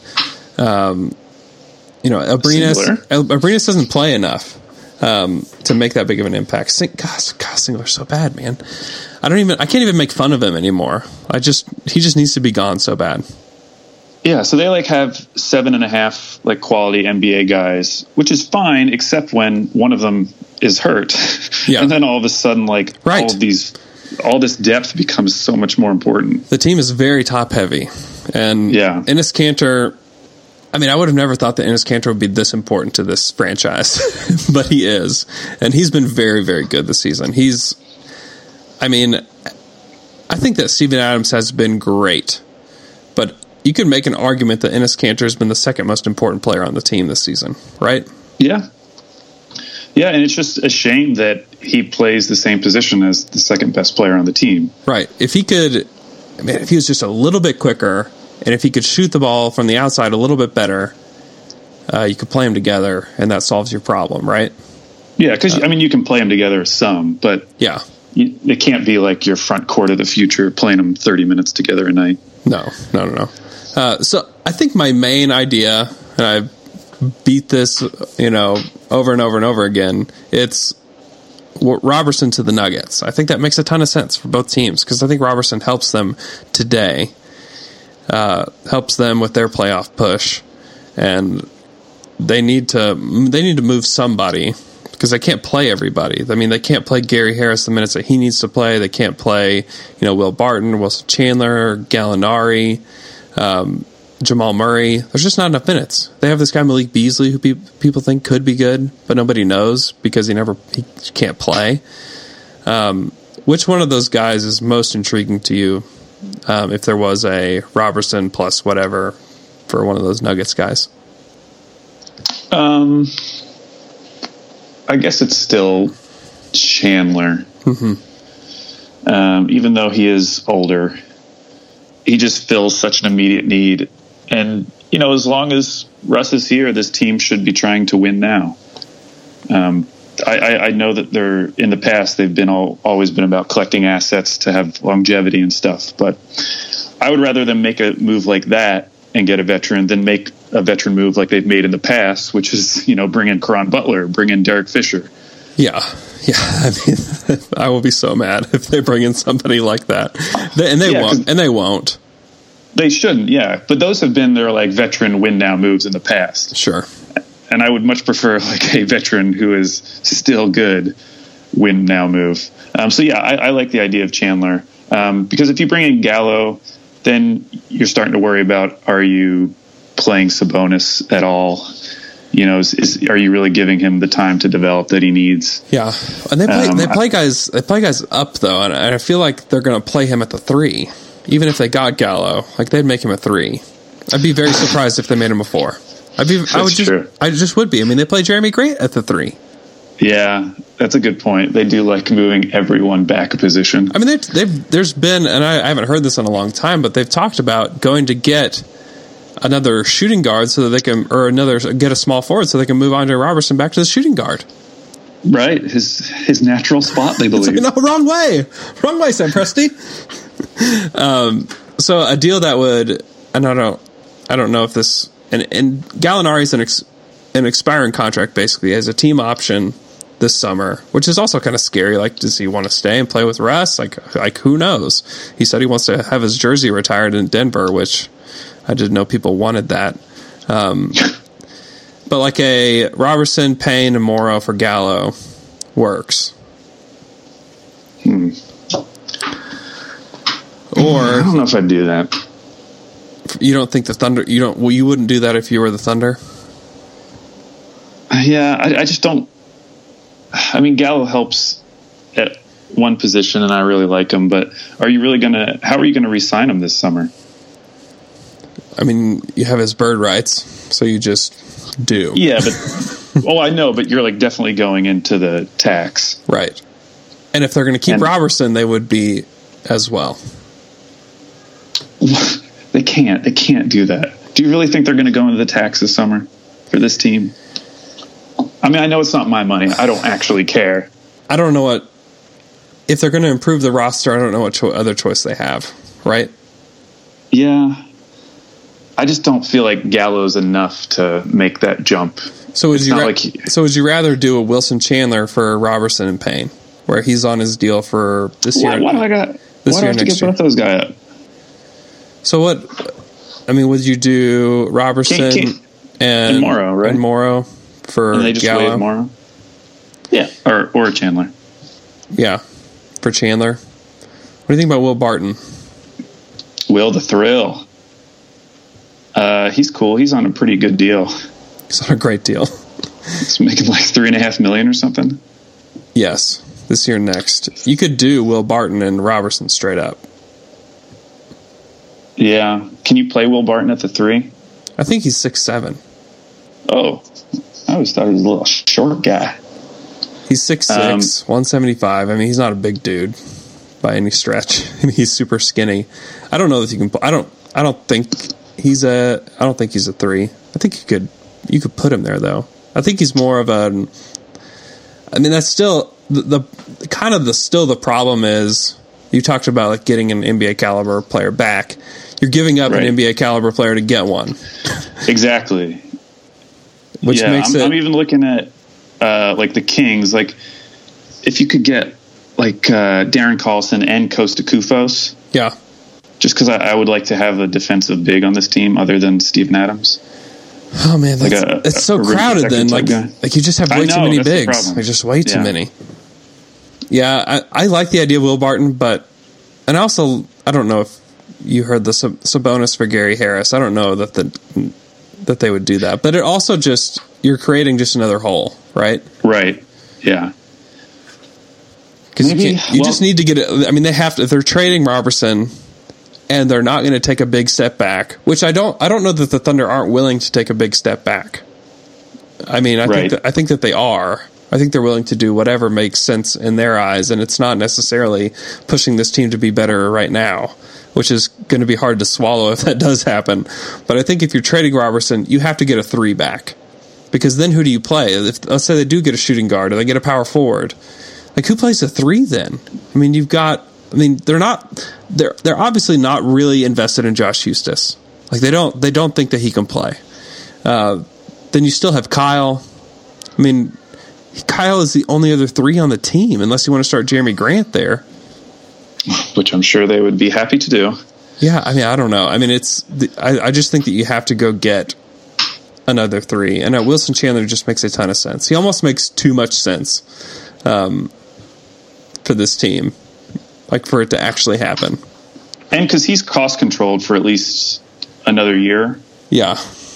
Abrines doesn't play enough to make that big of an impact. Singler's so bad, man. I can't even make fun of him anymore. He just needs to be gone so bad. Yeah, so they have 7.5 quality NBA guys, which is fine, except when one of them is hurt. Yeah. And then all of a sudden, right. all this depth becomes so much more important. The team is very top heavy. And Enes Kanter, I mean, I would have never thought that Enes Kanter would be this important to this franchise, but he is. And he's been very, very good this season. I think that Steven Adams has been great, but you could make an argument that Enes Kanter has been the second most important player on the team this season, right? Yeah. Yeah, and it's just a shame that he plays the same position as the second best player on the team. Right. If he was just a little bit quicker, and if he could shoot the ball from the outside a little bit better, you could play them together, and that solves your problem, right? Yeah, because, you can play them together some, but it can't be like your front court of the future playing them 30 minutes together a night. No. So I think my main idea, and beat this, over and over and over again. It's Robertson to the Nuggets. I think that makes a ton of sense for both teams because I think Robertson helps them today, helps them with their playoff push, and they need to move somebody because they can't play everybody. I mean, they can't play Gary Harris the minutes that he needs to play. They can't play, Will Barton, Wilson Chandler, Gallinari, Jamal Murray. There's just not enough minutes. They have this guy Malik Beasley who people think could be good, but nobody knows because he can't play. Which one of those guys is most intriguing to you? If there was a Robertson plus whatever for one of those Nuggets guys. I guess it's still Chandler. Mm-hmm. Even though he is older, he just fills such an immediate need. And, as long as Russ is here, this team should be trying to win now. I know that in the past, they've been always been about collecting assets to have longevity and stuff. But I would rather them make a move like that and get a veteran than make a veteran move like they've made in the past, which is, bring in Caron Butler, bring in Derek Fisher. Yeah. I mean, I will be so mad if they bring in somebody like that. They won't. They shouldn't, yeah. But those have been their veteran win now moves in the past. Sure. And I would much prefer a veteran who is still good win now move. I like the idea of Chandler because if you bring in Gallo, then you're starting to worry about, are you playing Sabonis at all? Are you really giving him the time to develop that he needs? Yeah, and they play guys up though, and I feel like they're going to play him at the 3, even if they got Gallo. They'd make him a 3. I'd be very surprised if they made him a 4. I just would be. I mean, they play Jeremy Grant at the 3. Yeah, that's a good point. They do like moving everyone back a position. I mean, there's been, and I haven't heard this in a long time, but they've talked about going to get another shooting guard so that they can, get a small forward so they can move Andre Robertson back to the shooting guard. Right, his natural spot, they believe. No, wrong way, Sam Presti. So a deal that would, and I don't know if this, and Gallinari's an expiring contract basically as a team option this summer, which is also kind of scary. Does he want to stay and play with Russ? Who knows? He said he wants to have his jersey retired in Denver, which I didn't know people wanted that. But a Robertson, Payne, and Morrow for Gallo works. Or I don't know if I'd do that. You don't think the Thunder? You wouldn't do that if you were the Thunder? Yeah, I just don't. I mean, Gallo helps at one position, and I really like him. But how are you going to re-sign him this summer? I mean, you have his bird rights, so you just do. Yeah, but I know, but you're definitely going into the tax, right? And if they're going to keep Robertson, they would be as well. They can't do that. Do you really think they're going to go into the tax this summer for this team? I mean, I know it's not my money. I don't actually care. I don't know if they're going to improve the roster. I don't know what other choice they have, right? Yeah. I just don't feel like Gallo's enough to make that jump. So would you rather do a Wilson Chandler for Robertson and Payne, where he's on his deal for this year? Why do I have to get both those guys up? So what? I mean, would you do Robertson and Morrow, right? And Morrow for and they just Gallo? Waive Morrow? Yeah, or Chandler. Yeah, for Chandler. What do you think about Will Barton? Will the Thrill. He's cool. He's on a pretty good deal. He's on a great deal. He's making $3.5 million or something. Yes, this year next. You could do Will Barton and Robertson straight up. Yeah. Can you play Will Barton at the 3? I think he's 6'7". Oh, I always thought he was a little short guy. He's 6'6", 175. I mean, he's not a big dude by any stretch. I mean, he's super skinny. I don't know if you can. I don't think he's a 3. I think you could put him there though. I think he's more of a. I mean, that's still the problem is you talked about getting an NBA caliber player back. You're giving up an NBA caliber player to get one. Exactly. which makes I'm even looking at like the Kings. Like if you could get like Darren Collison and Costa Koufos. Yeah. Just because I would like to have a defensive big on this team other than Steven Adams. Oh man, it's so crowded then. Like you just have way too many bigs. Like just way too many. Yeah, I like the idea of Will Barton, and also I don't know if you heard the Sabonis for Gary Harris. I don't know that they would do that, but it also just you're creating just another hole, right? Right. Yeah. Because you just need to get it. I mean, they have to. If they're trading Robertson, and they're not going to take a big step back, which I don't know that the Thunder aren't willing to take a big step back. I mean, I think that they are. I think they're willing to do whatever makes sense in their eyes, and it's not necessarily pushing this team to be better right now, which is going to be hard to swallow if that does happen. But I think if you're trading Robertson, you have to get a 3 back, because then who do you play? If, let's say they do get a shooting guard or they get a power forward, like who plays a 3 then? I mean, they're obviously not really invested in Josh Huestis. Like they don't think that he can play. Then you still have Kyle. I mean, Kyle is the only other 3 on the team, unless you want to start Jeremy Grant there, which I'm sure they would be happy to do. Yeah, I mean, I don't know. I mean, I just think that you have to go get another 3, and Wilson Chandler just makes a ton of sense. He almost makes too much sense for this team. Like for it to actually happen. And because he's cost controlled for at least another year. Yeah.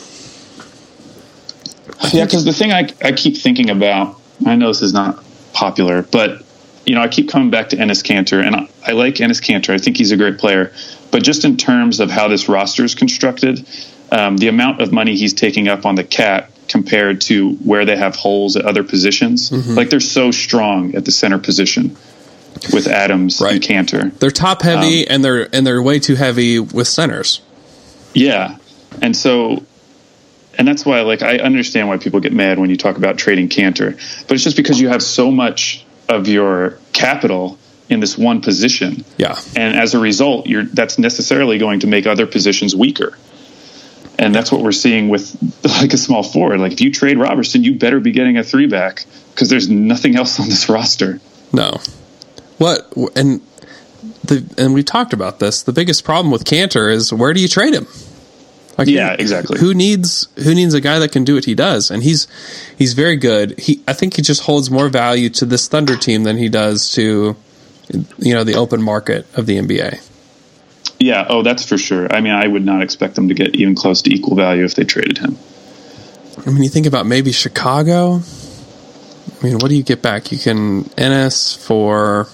Yeah, because the thing I keep thinking about, I know this is not popular, but I keep coming back to Enes Kanter, and I like Enes Kanter. I think he's a great player. But just in terms of how this roster is constructed, the amount of money he's taking up on the cap compared to where they have holes at other positions, like they're so strong at the center position. With Adams and Kanter, they're top heavy, and they're way too heavy with centers. Yeah, and that's why I understand why people get mad when you talk about trading Kanter, but it's just because you have so much of your capital in this one position. Yeah, and as a result, that's necessarily going to make other positions weaker, and that's what we're seeing with a small forward. Like if you trade Robertson, you better be getting a 3 back because there's nothing else on this roster. No. And we talked about this. The biggest problem with Kanter is where do you trade him? Exactly. Who needs a guy that can do what he does? And he's very good. I think he just holds more value to this Thunder team than he does to the open market of the NBA. Yeah, that's for sure. I mean, I would not expect them to get even close to equal value if they traded him. I mean, you think about maybe Chicago. I mean, what do you get back? You can Ennis for.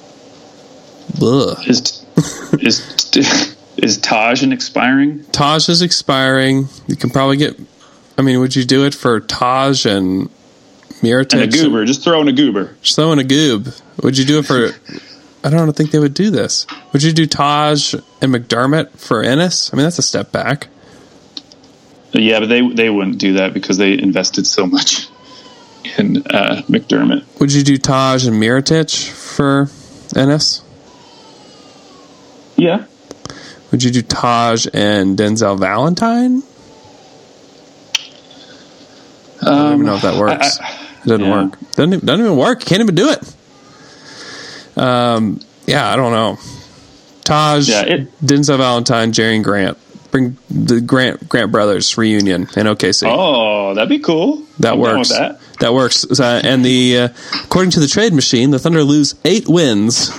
Is Taj expiring? Taj is expiring. You can probably get. I mean, would you do it for Taj and Mirotic? And a goober. Just throw in a goober. Just throw in a goob. Would you do it for. I don't think they would do this. Would you do Taj and McDermott for Ennis? I mean, that's a step back. Yeah, but they wouldn't do that because they invested so much in McDermott. Would you do Taj and Mirotic for Ennis? Yeah. Would you do Taj and Denzel Valentine? I don't even know if that works. It doesn't work. Doesn't even work. Can't even do it. I don't know. Taj, Denzel Valentine, Jerry and Grant. Bring the Grant brothers reunion in OKC. Oh, that'd be cool. That works. That works. And according to the trade machine, the Thunder lose 8 wins.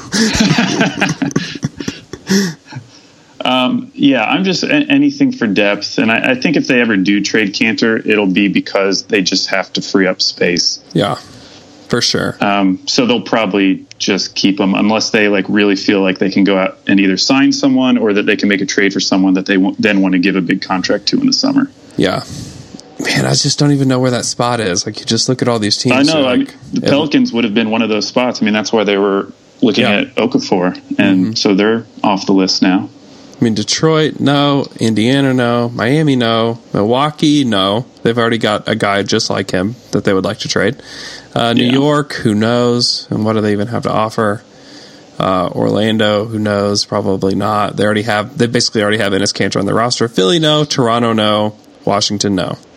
I'm just anything for depth, and I think if they ever do trade Kanter, it'll be because they just have to free up space. Yeah, for sure. So they'll probably just keep him unless they really feel like they can go out and either sign someone or that they can make a trade for someone that they then want to give a big contract to in the summer. Yeah. Man, I just don't even know where that spot is. You just look at all these teams. I know. The Pelicans would have been one of those spots. I mean, that's why they were looking at Okafor, and so they're off the list now. I mean, Detroit, no. Indiana, no. Miami, no. Milwaukee, no. They've already got a guy just like him that they would like to trade. New York, who knows? And what do they even have to offer? Orlando, who knows? Probably not. They basically already have Enes Kanter on their roster. Philly, no. Toronto, no. Washington, no.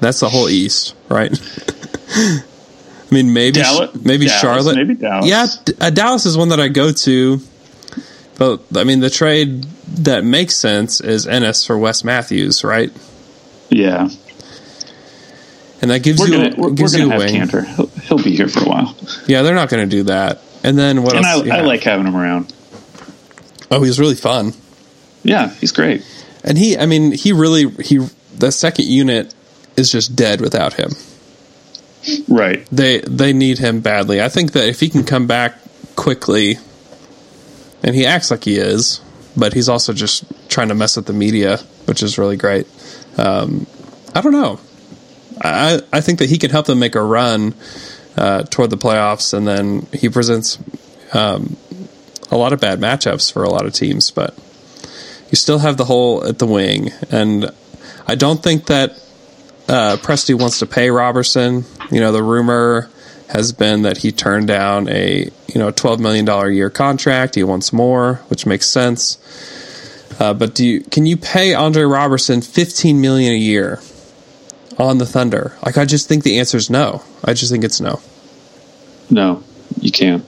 That's the whole East, right? I mean, maybe Dallas, Charlotte. maybe Dallas. Yeah, Dallas is one that I go to. But, I mean, the trade that makes sense is Ennis for Wes Matthews, right? Yeah. And that gives We're you gonna a have wing. Cantor. He'll be here for a while. Yeah, they're not going to do that. And then what And else? I like having him around. Oh, he's really fun. Yeah, he's great. And the second unit is just dead without him. Right. They need him badly. I think that if he can come back quickly, and he acts like he is, but he's also just trying to mess with the media, which is really great. I don't know. I think that he can help them make a run toward the playoffs, and then he presents a lot of bad matchups for a lot of teams, but you still have the hole at the wing, and I don't think that Presti wants to pay Robertson. You know, the rumor has been that he turned down a $12 million a year contract. He wants more, which makes sense. But can you pay Andre Robertson $15 million a year on the Thunder? Like, I just think the answer is no. I just think it's no. No, you can't.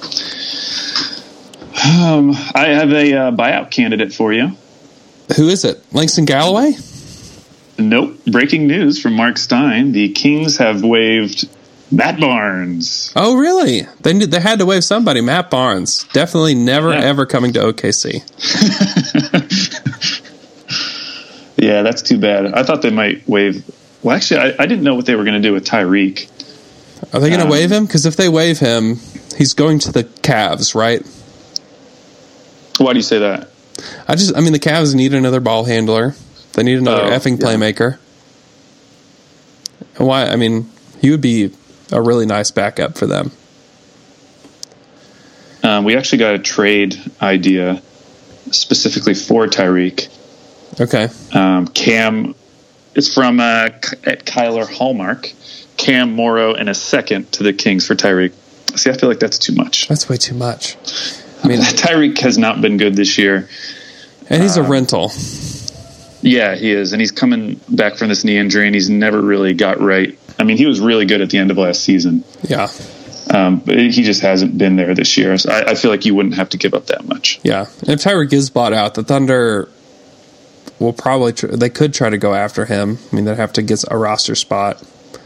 I have a buyout candidate for you. Who is it? Langston Galloway? Nope. Breaking news from Mark Stein. The Kings have waived Matt Barnes. Oh, really? They had to waive somebody. Matt Barnes. Definitely never, ever coming to OKC. Yeah, that's too bad. I thought they might waive... Well, actually, I didn't know what they were going to do with Tyreek. Are they going to waive him? Because if they waive him, he's going to the Cavs, right? Why do you say that? I mean, the Cavs need another ball handler. They need another effing playmaker. Why? I mean, he would be a really nice backup for them. We actually got a trade idea specifically for Tyreek. Okay. Cam, it's from at Kyler Hallmark. Cam Morrow and a second to the Kings for Tyreek. See, I feel like that's too much. That's way too much. I mean, Tyreek has not been good this year. And he's a rental. Yeah, he is. And he's coming back from this knee injury, and he's never really got right. I mean, he was really good at the end of last season. Yeah. But he just hasn't been there this year. So I feel like you wouldn't have to give up that much. Yeah. And if Tyreek is bought out, the Thunder will probably... they could try to go after him. I mean, they'd have to get a roster spot.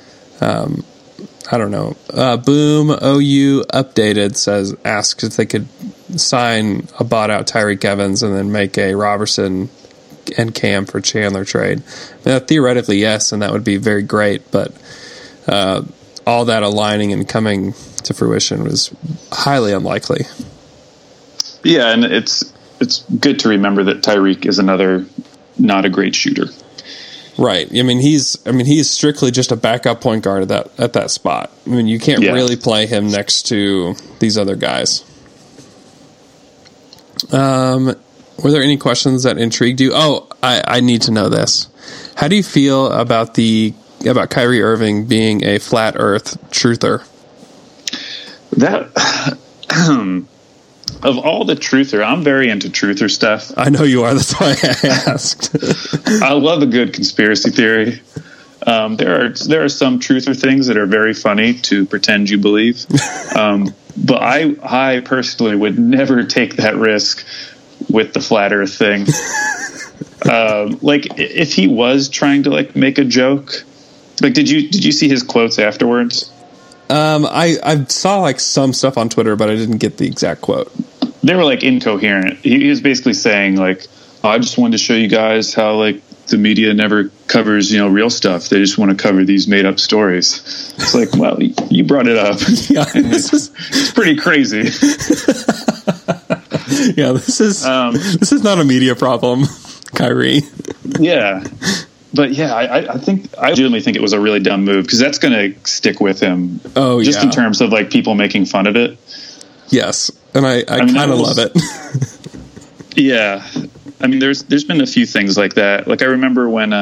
I don't know. Boom OU updated asks if they could sign a bought out Tyreek Evans and then make a Robertson and Cam for Chandler trade. I mean, theoretically, yes, and that would be very great, but all that aligning and coming to fruition was highly unlikely. Yeah, and it's good to remember that Tyreek is another not a great shooter. Right. I mean, he's strictly just a backup point guard at that spot. I mean, you can't really play him next to these other guys. Were there any questions that intrigued you? Oh, I need to know this. How do you feel about Kyrie Irving being a flat Earth truther? That of all the truther, I'm very into truther stuff. I know you are. That's why I asked. I love a good conspiracy theory. There are some truther things that are very funny to pretend you believe. But I personally would never take that risk with the flat Earth thing. Like if he was trying to like make a joke, like did you see his quotes afterwards? I saw like some stuff on Twitter, but I didn't get the exact quote. They were like incoherent. He was basically saying like, I just wanted to show you guys how like the media never covers, real stuff. They just want to cover these made up stories. It's like, well, you brought it up. Yeah, it's pretty crazy. Yeah, this is not a media problem, Kyrie. Yeah. But yeah, I genuinely think it was a really dumb move because that's going to stick with him. Oh, just in terms of like people making fun of it. Yes, and I kind of love it. Yeah, I mean, there's been a few things like that. Like I remember when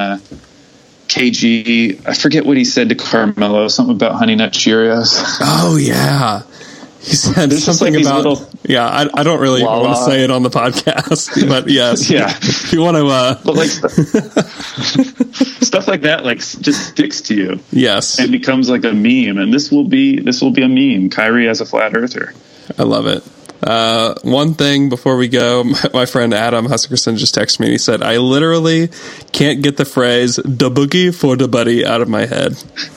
KG, I forget what he said to Carmelo, something about Honey Nut Cheerios. Oh yeah, He said There's just something like these about little I don't really la want to la. say it on the podcast, but yes. Yeah. If you want to But like stuff like that, like just sticks to you yes. and becomes like a meme. And this will be a meme. Kyrie as a flat earther. I love it. One thing before we go, my friend Adam Huskerson just texted me and he said, I literally can't get the phrase "da boogie for da buddy" out of my head.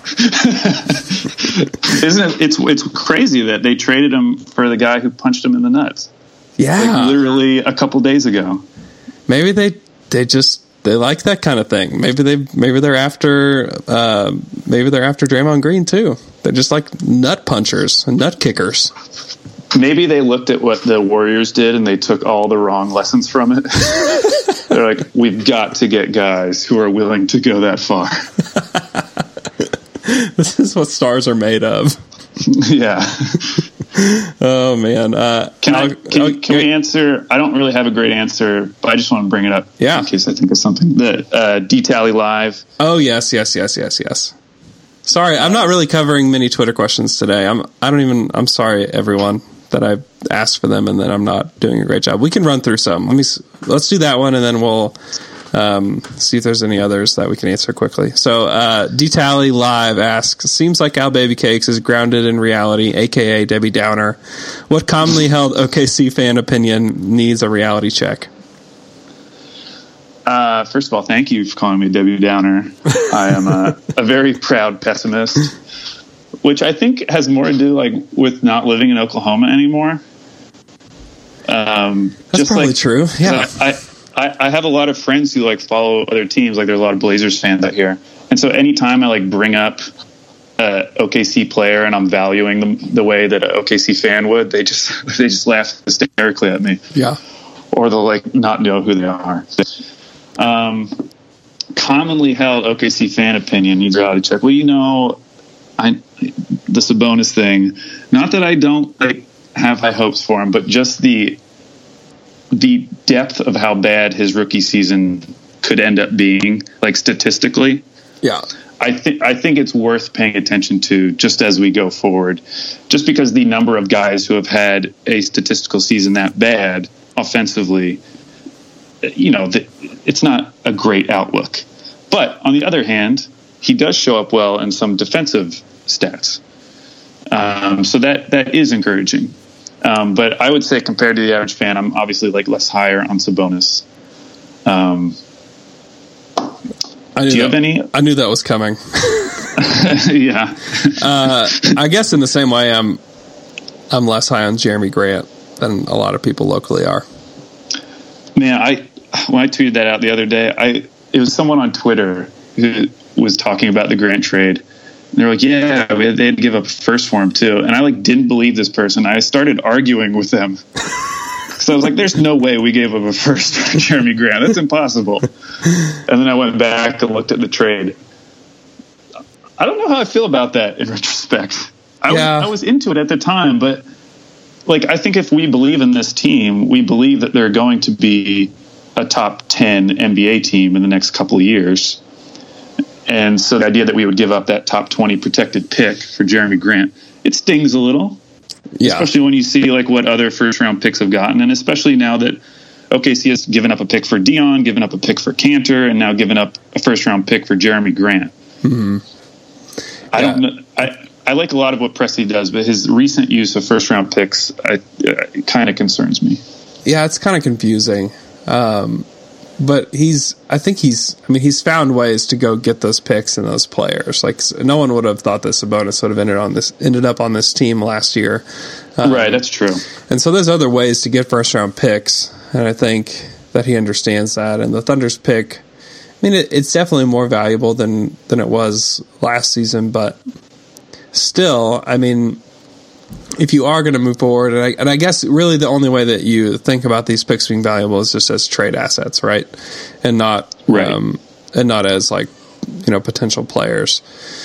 Isn't it? It's crazy that they traded him for the guy who punched him in the nuts. Yeah. Like literally a couple days ago. Maybe they like that kind of thing. Maybe they're after Draymond Green too. They're just like nut punchers and nut kickers. Maybe they looked at what the Warriors did and they took all the wrong lessons from it. They're like, we've got to get guys who are willing to go that far. This is what stars are made of. Yeah. Oh man. Can we answer? I don't really have a great answer, but I just want to bring it up. Yeah. In case I think of something. The D-Tally Live. Oh yes. Sorry, I'm not really covering many Twitter questions today. I'm sorry, everyone, that I asked for them and then I'm not doing a great job. We can run through some. Let's do that one and then we'll see if there's any others that we can answer quickly. So D-Tally Live asks, seems like Al Baby Cakes is grounded in reality, aka Debbie Downer. What commonly held OKC fan opinion needs a reality check? First of all, thank you for calling me Debbie Downer. I am a very proud pessimist, which I think has more to do like with not living in Oklahoma anymore. That's just probably like, true. Yeah. I have a lot of friends who like follow other teams. Like there's a lot of Blazers fans out here. And so anytime I like bring up a OKC player and I'm valuing them the way that an OKC fan would, they just laugh hysterically at me. Yeah. Or they'll like not know who they are. Commonly held OKC fan opinion needs reality check. Well, the Sabonis thing, not that I don't like have high hopes for him, but just the depth of how bad his rookie season could end up being, like statistically. Yeah. I think it's worth paying attention to just as we go forward, just because the number of guys who have had a statistical season that bad offensively, it's not a great outlook. But on the other hand, he does show up well in some defensive stats. So that is encouraging. But I would say compared to the average fan, I'm obviously like less higher on Sabonis. Do you have any? I knew that was coming. Yeah. I guess in the same way, I'm less high on Jeremy Grant than a lot of people locally are. Man, when I tweeted that out the other day, it was someone on Twitter who was talking about the Grant trade. And they were like, yeah, they had to give up a first for him too. And I like didn't believe this person. I started arguing with them. So I was like, there's no way we gave up a first for Jeremy Grant. That's impossible. And then I went back and looked at the trade. I don't know how I feel about that in retrospect. I was into it at the time, but like, I think if we believe in this team, we believe that they're going to be a top 10 NBA team in the next couple of years. And so the idea that we would give up that top 20 protected pick for Jeremy Grant, it stings a little. Yeah. Especially when you see like what other first round picks have gotten. And especially now that OKC has given up a pick for Dion, given up a pick for Cantor, and now given up a first round pick for Jeremy Grant. Mm-hmm. I don't know. I like a lot of what Presti does, but his recent use of first round picks kind of concerns me. Yeah, it's kind of confusing. But he's found ways to go get those picks and those players. Like no one would have thought that Sabonis would have ended up on this team last year. Right, that's true. And so there's other ways to get first round picks, and I think that he understands that. And the Thunder's pick, it's definitely more valuable than it was last season, but still, if you are going to move forward, and I guess really the only way that you think about these picks being valuable is just as trade assets, right? And not as like, potential players.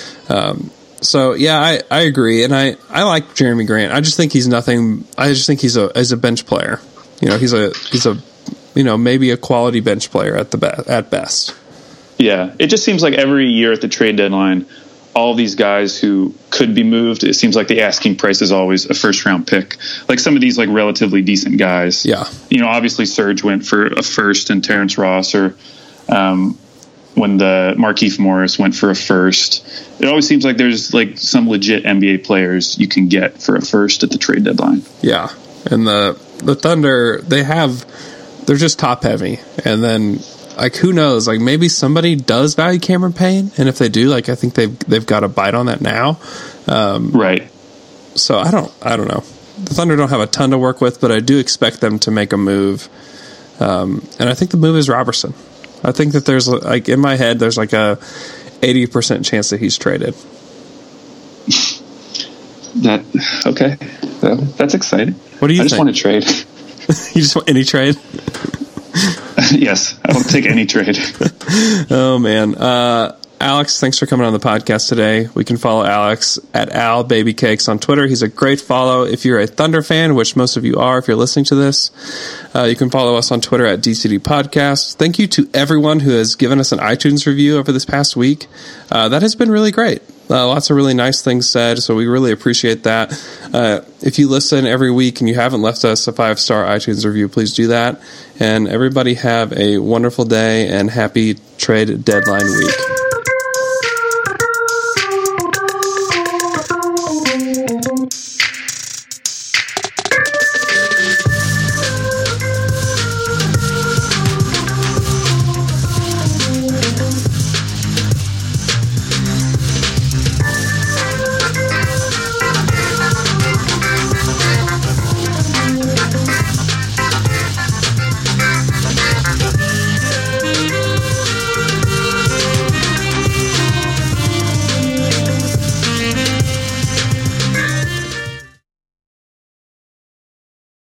So yeah, I agree. And I like Jeremy Grant. I just think he's nothing. I just think he's a bench player. He's a maybe a quality bench player at best. Yeah. It just seems like every year at the trade deadline, all these guys who could be moved, it seems like the asking price is always a first-round pick. Like some of these like relatively decent guys. Yeah. Obviously Serge went for a first, and Terrence Ross, or when the Markieff Morris went for a first. It always seems like there's like some legit NBA players you can get for a first at the trade deadline. Yeah. And the Thunder, they're just top heavy. And then, like, who knows? Like, maybe somebody does value Cameron Payne, and if they do, like, I think they've got a bite on that now. Right. So I don't know. The Thunder don't have a ton to work with, but I do expect them to make a move. And I think the move is Robertson. I think that there's, like, in my head, there's like a 80% chance that he's traded. Okay. That's exciting. What do you think? I just want to trade. You just want any trade? Yes, I will take any trade. Oh, man. Alex, thanks for coming on the podcast today. We can follow Alex at AlBabyCakes on Twitter. He's a great follow. If you're a Thunder fan, which most of you are if you're listening to this, you can follow us on Twitter at DCD Podcast. Thank you to everyone who has given us an iTunes review over this past week. That has been really great. Lots of really nice things said, so we really appreciate that. If you listen every week and you haven't left us a 5-star iTunes review, please do that. And everybody have a wonderful day and happy trade deadline week.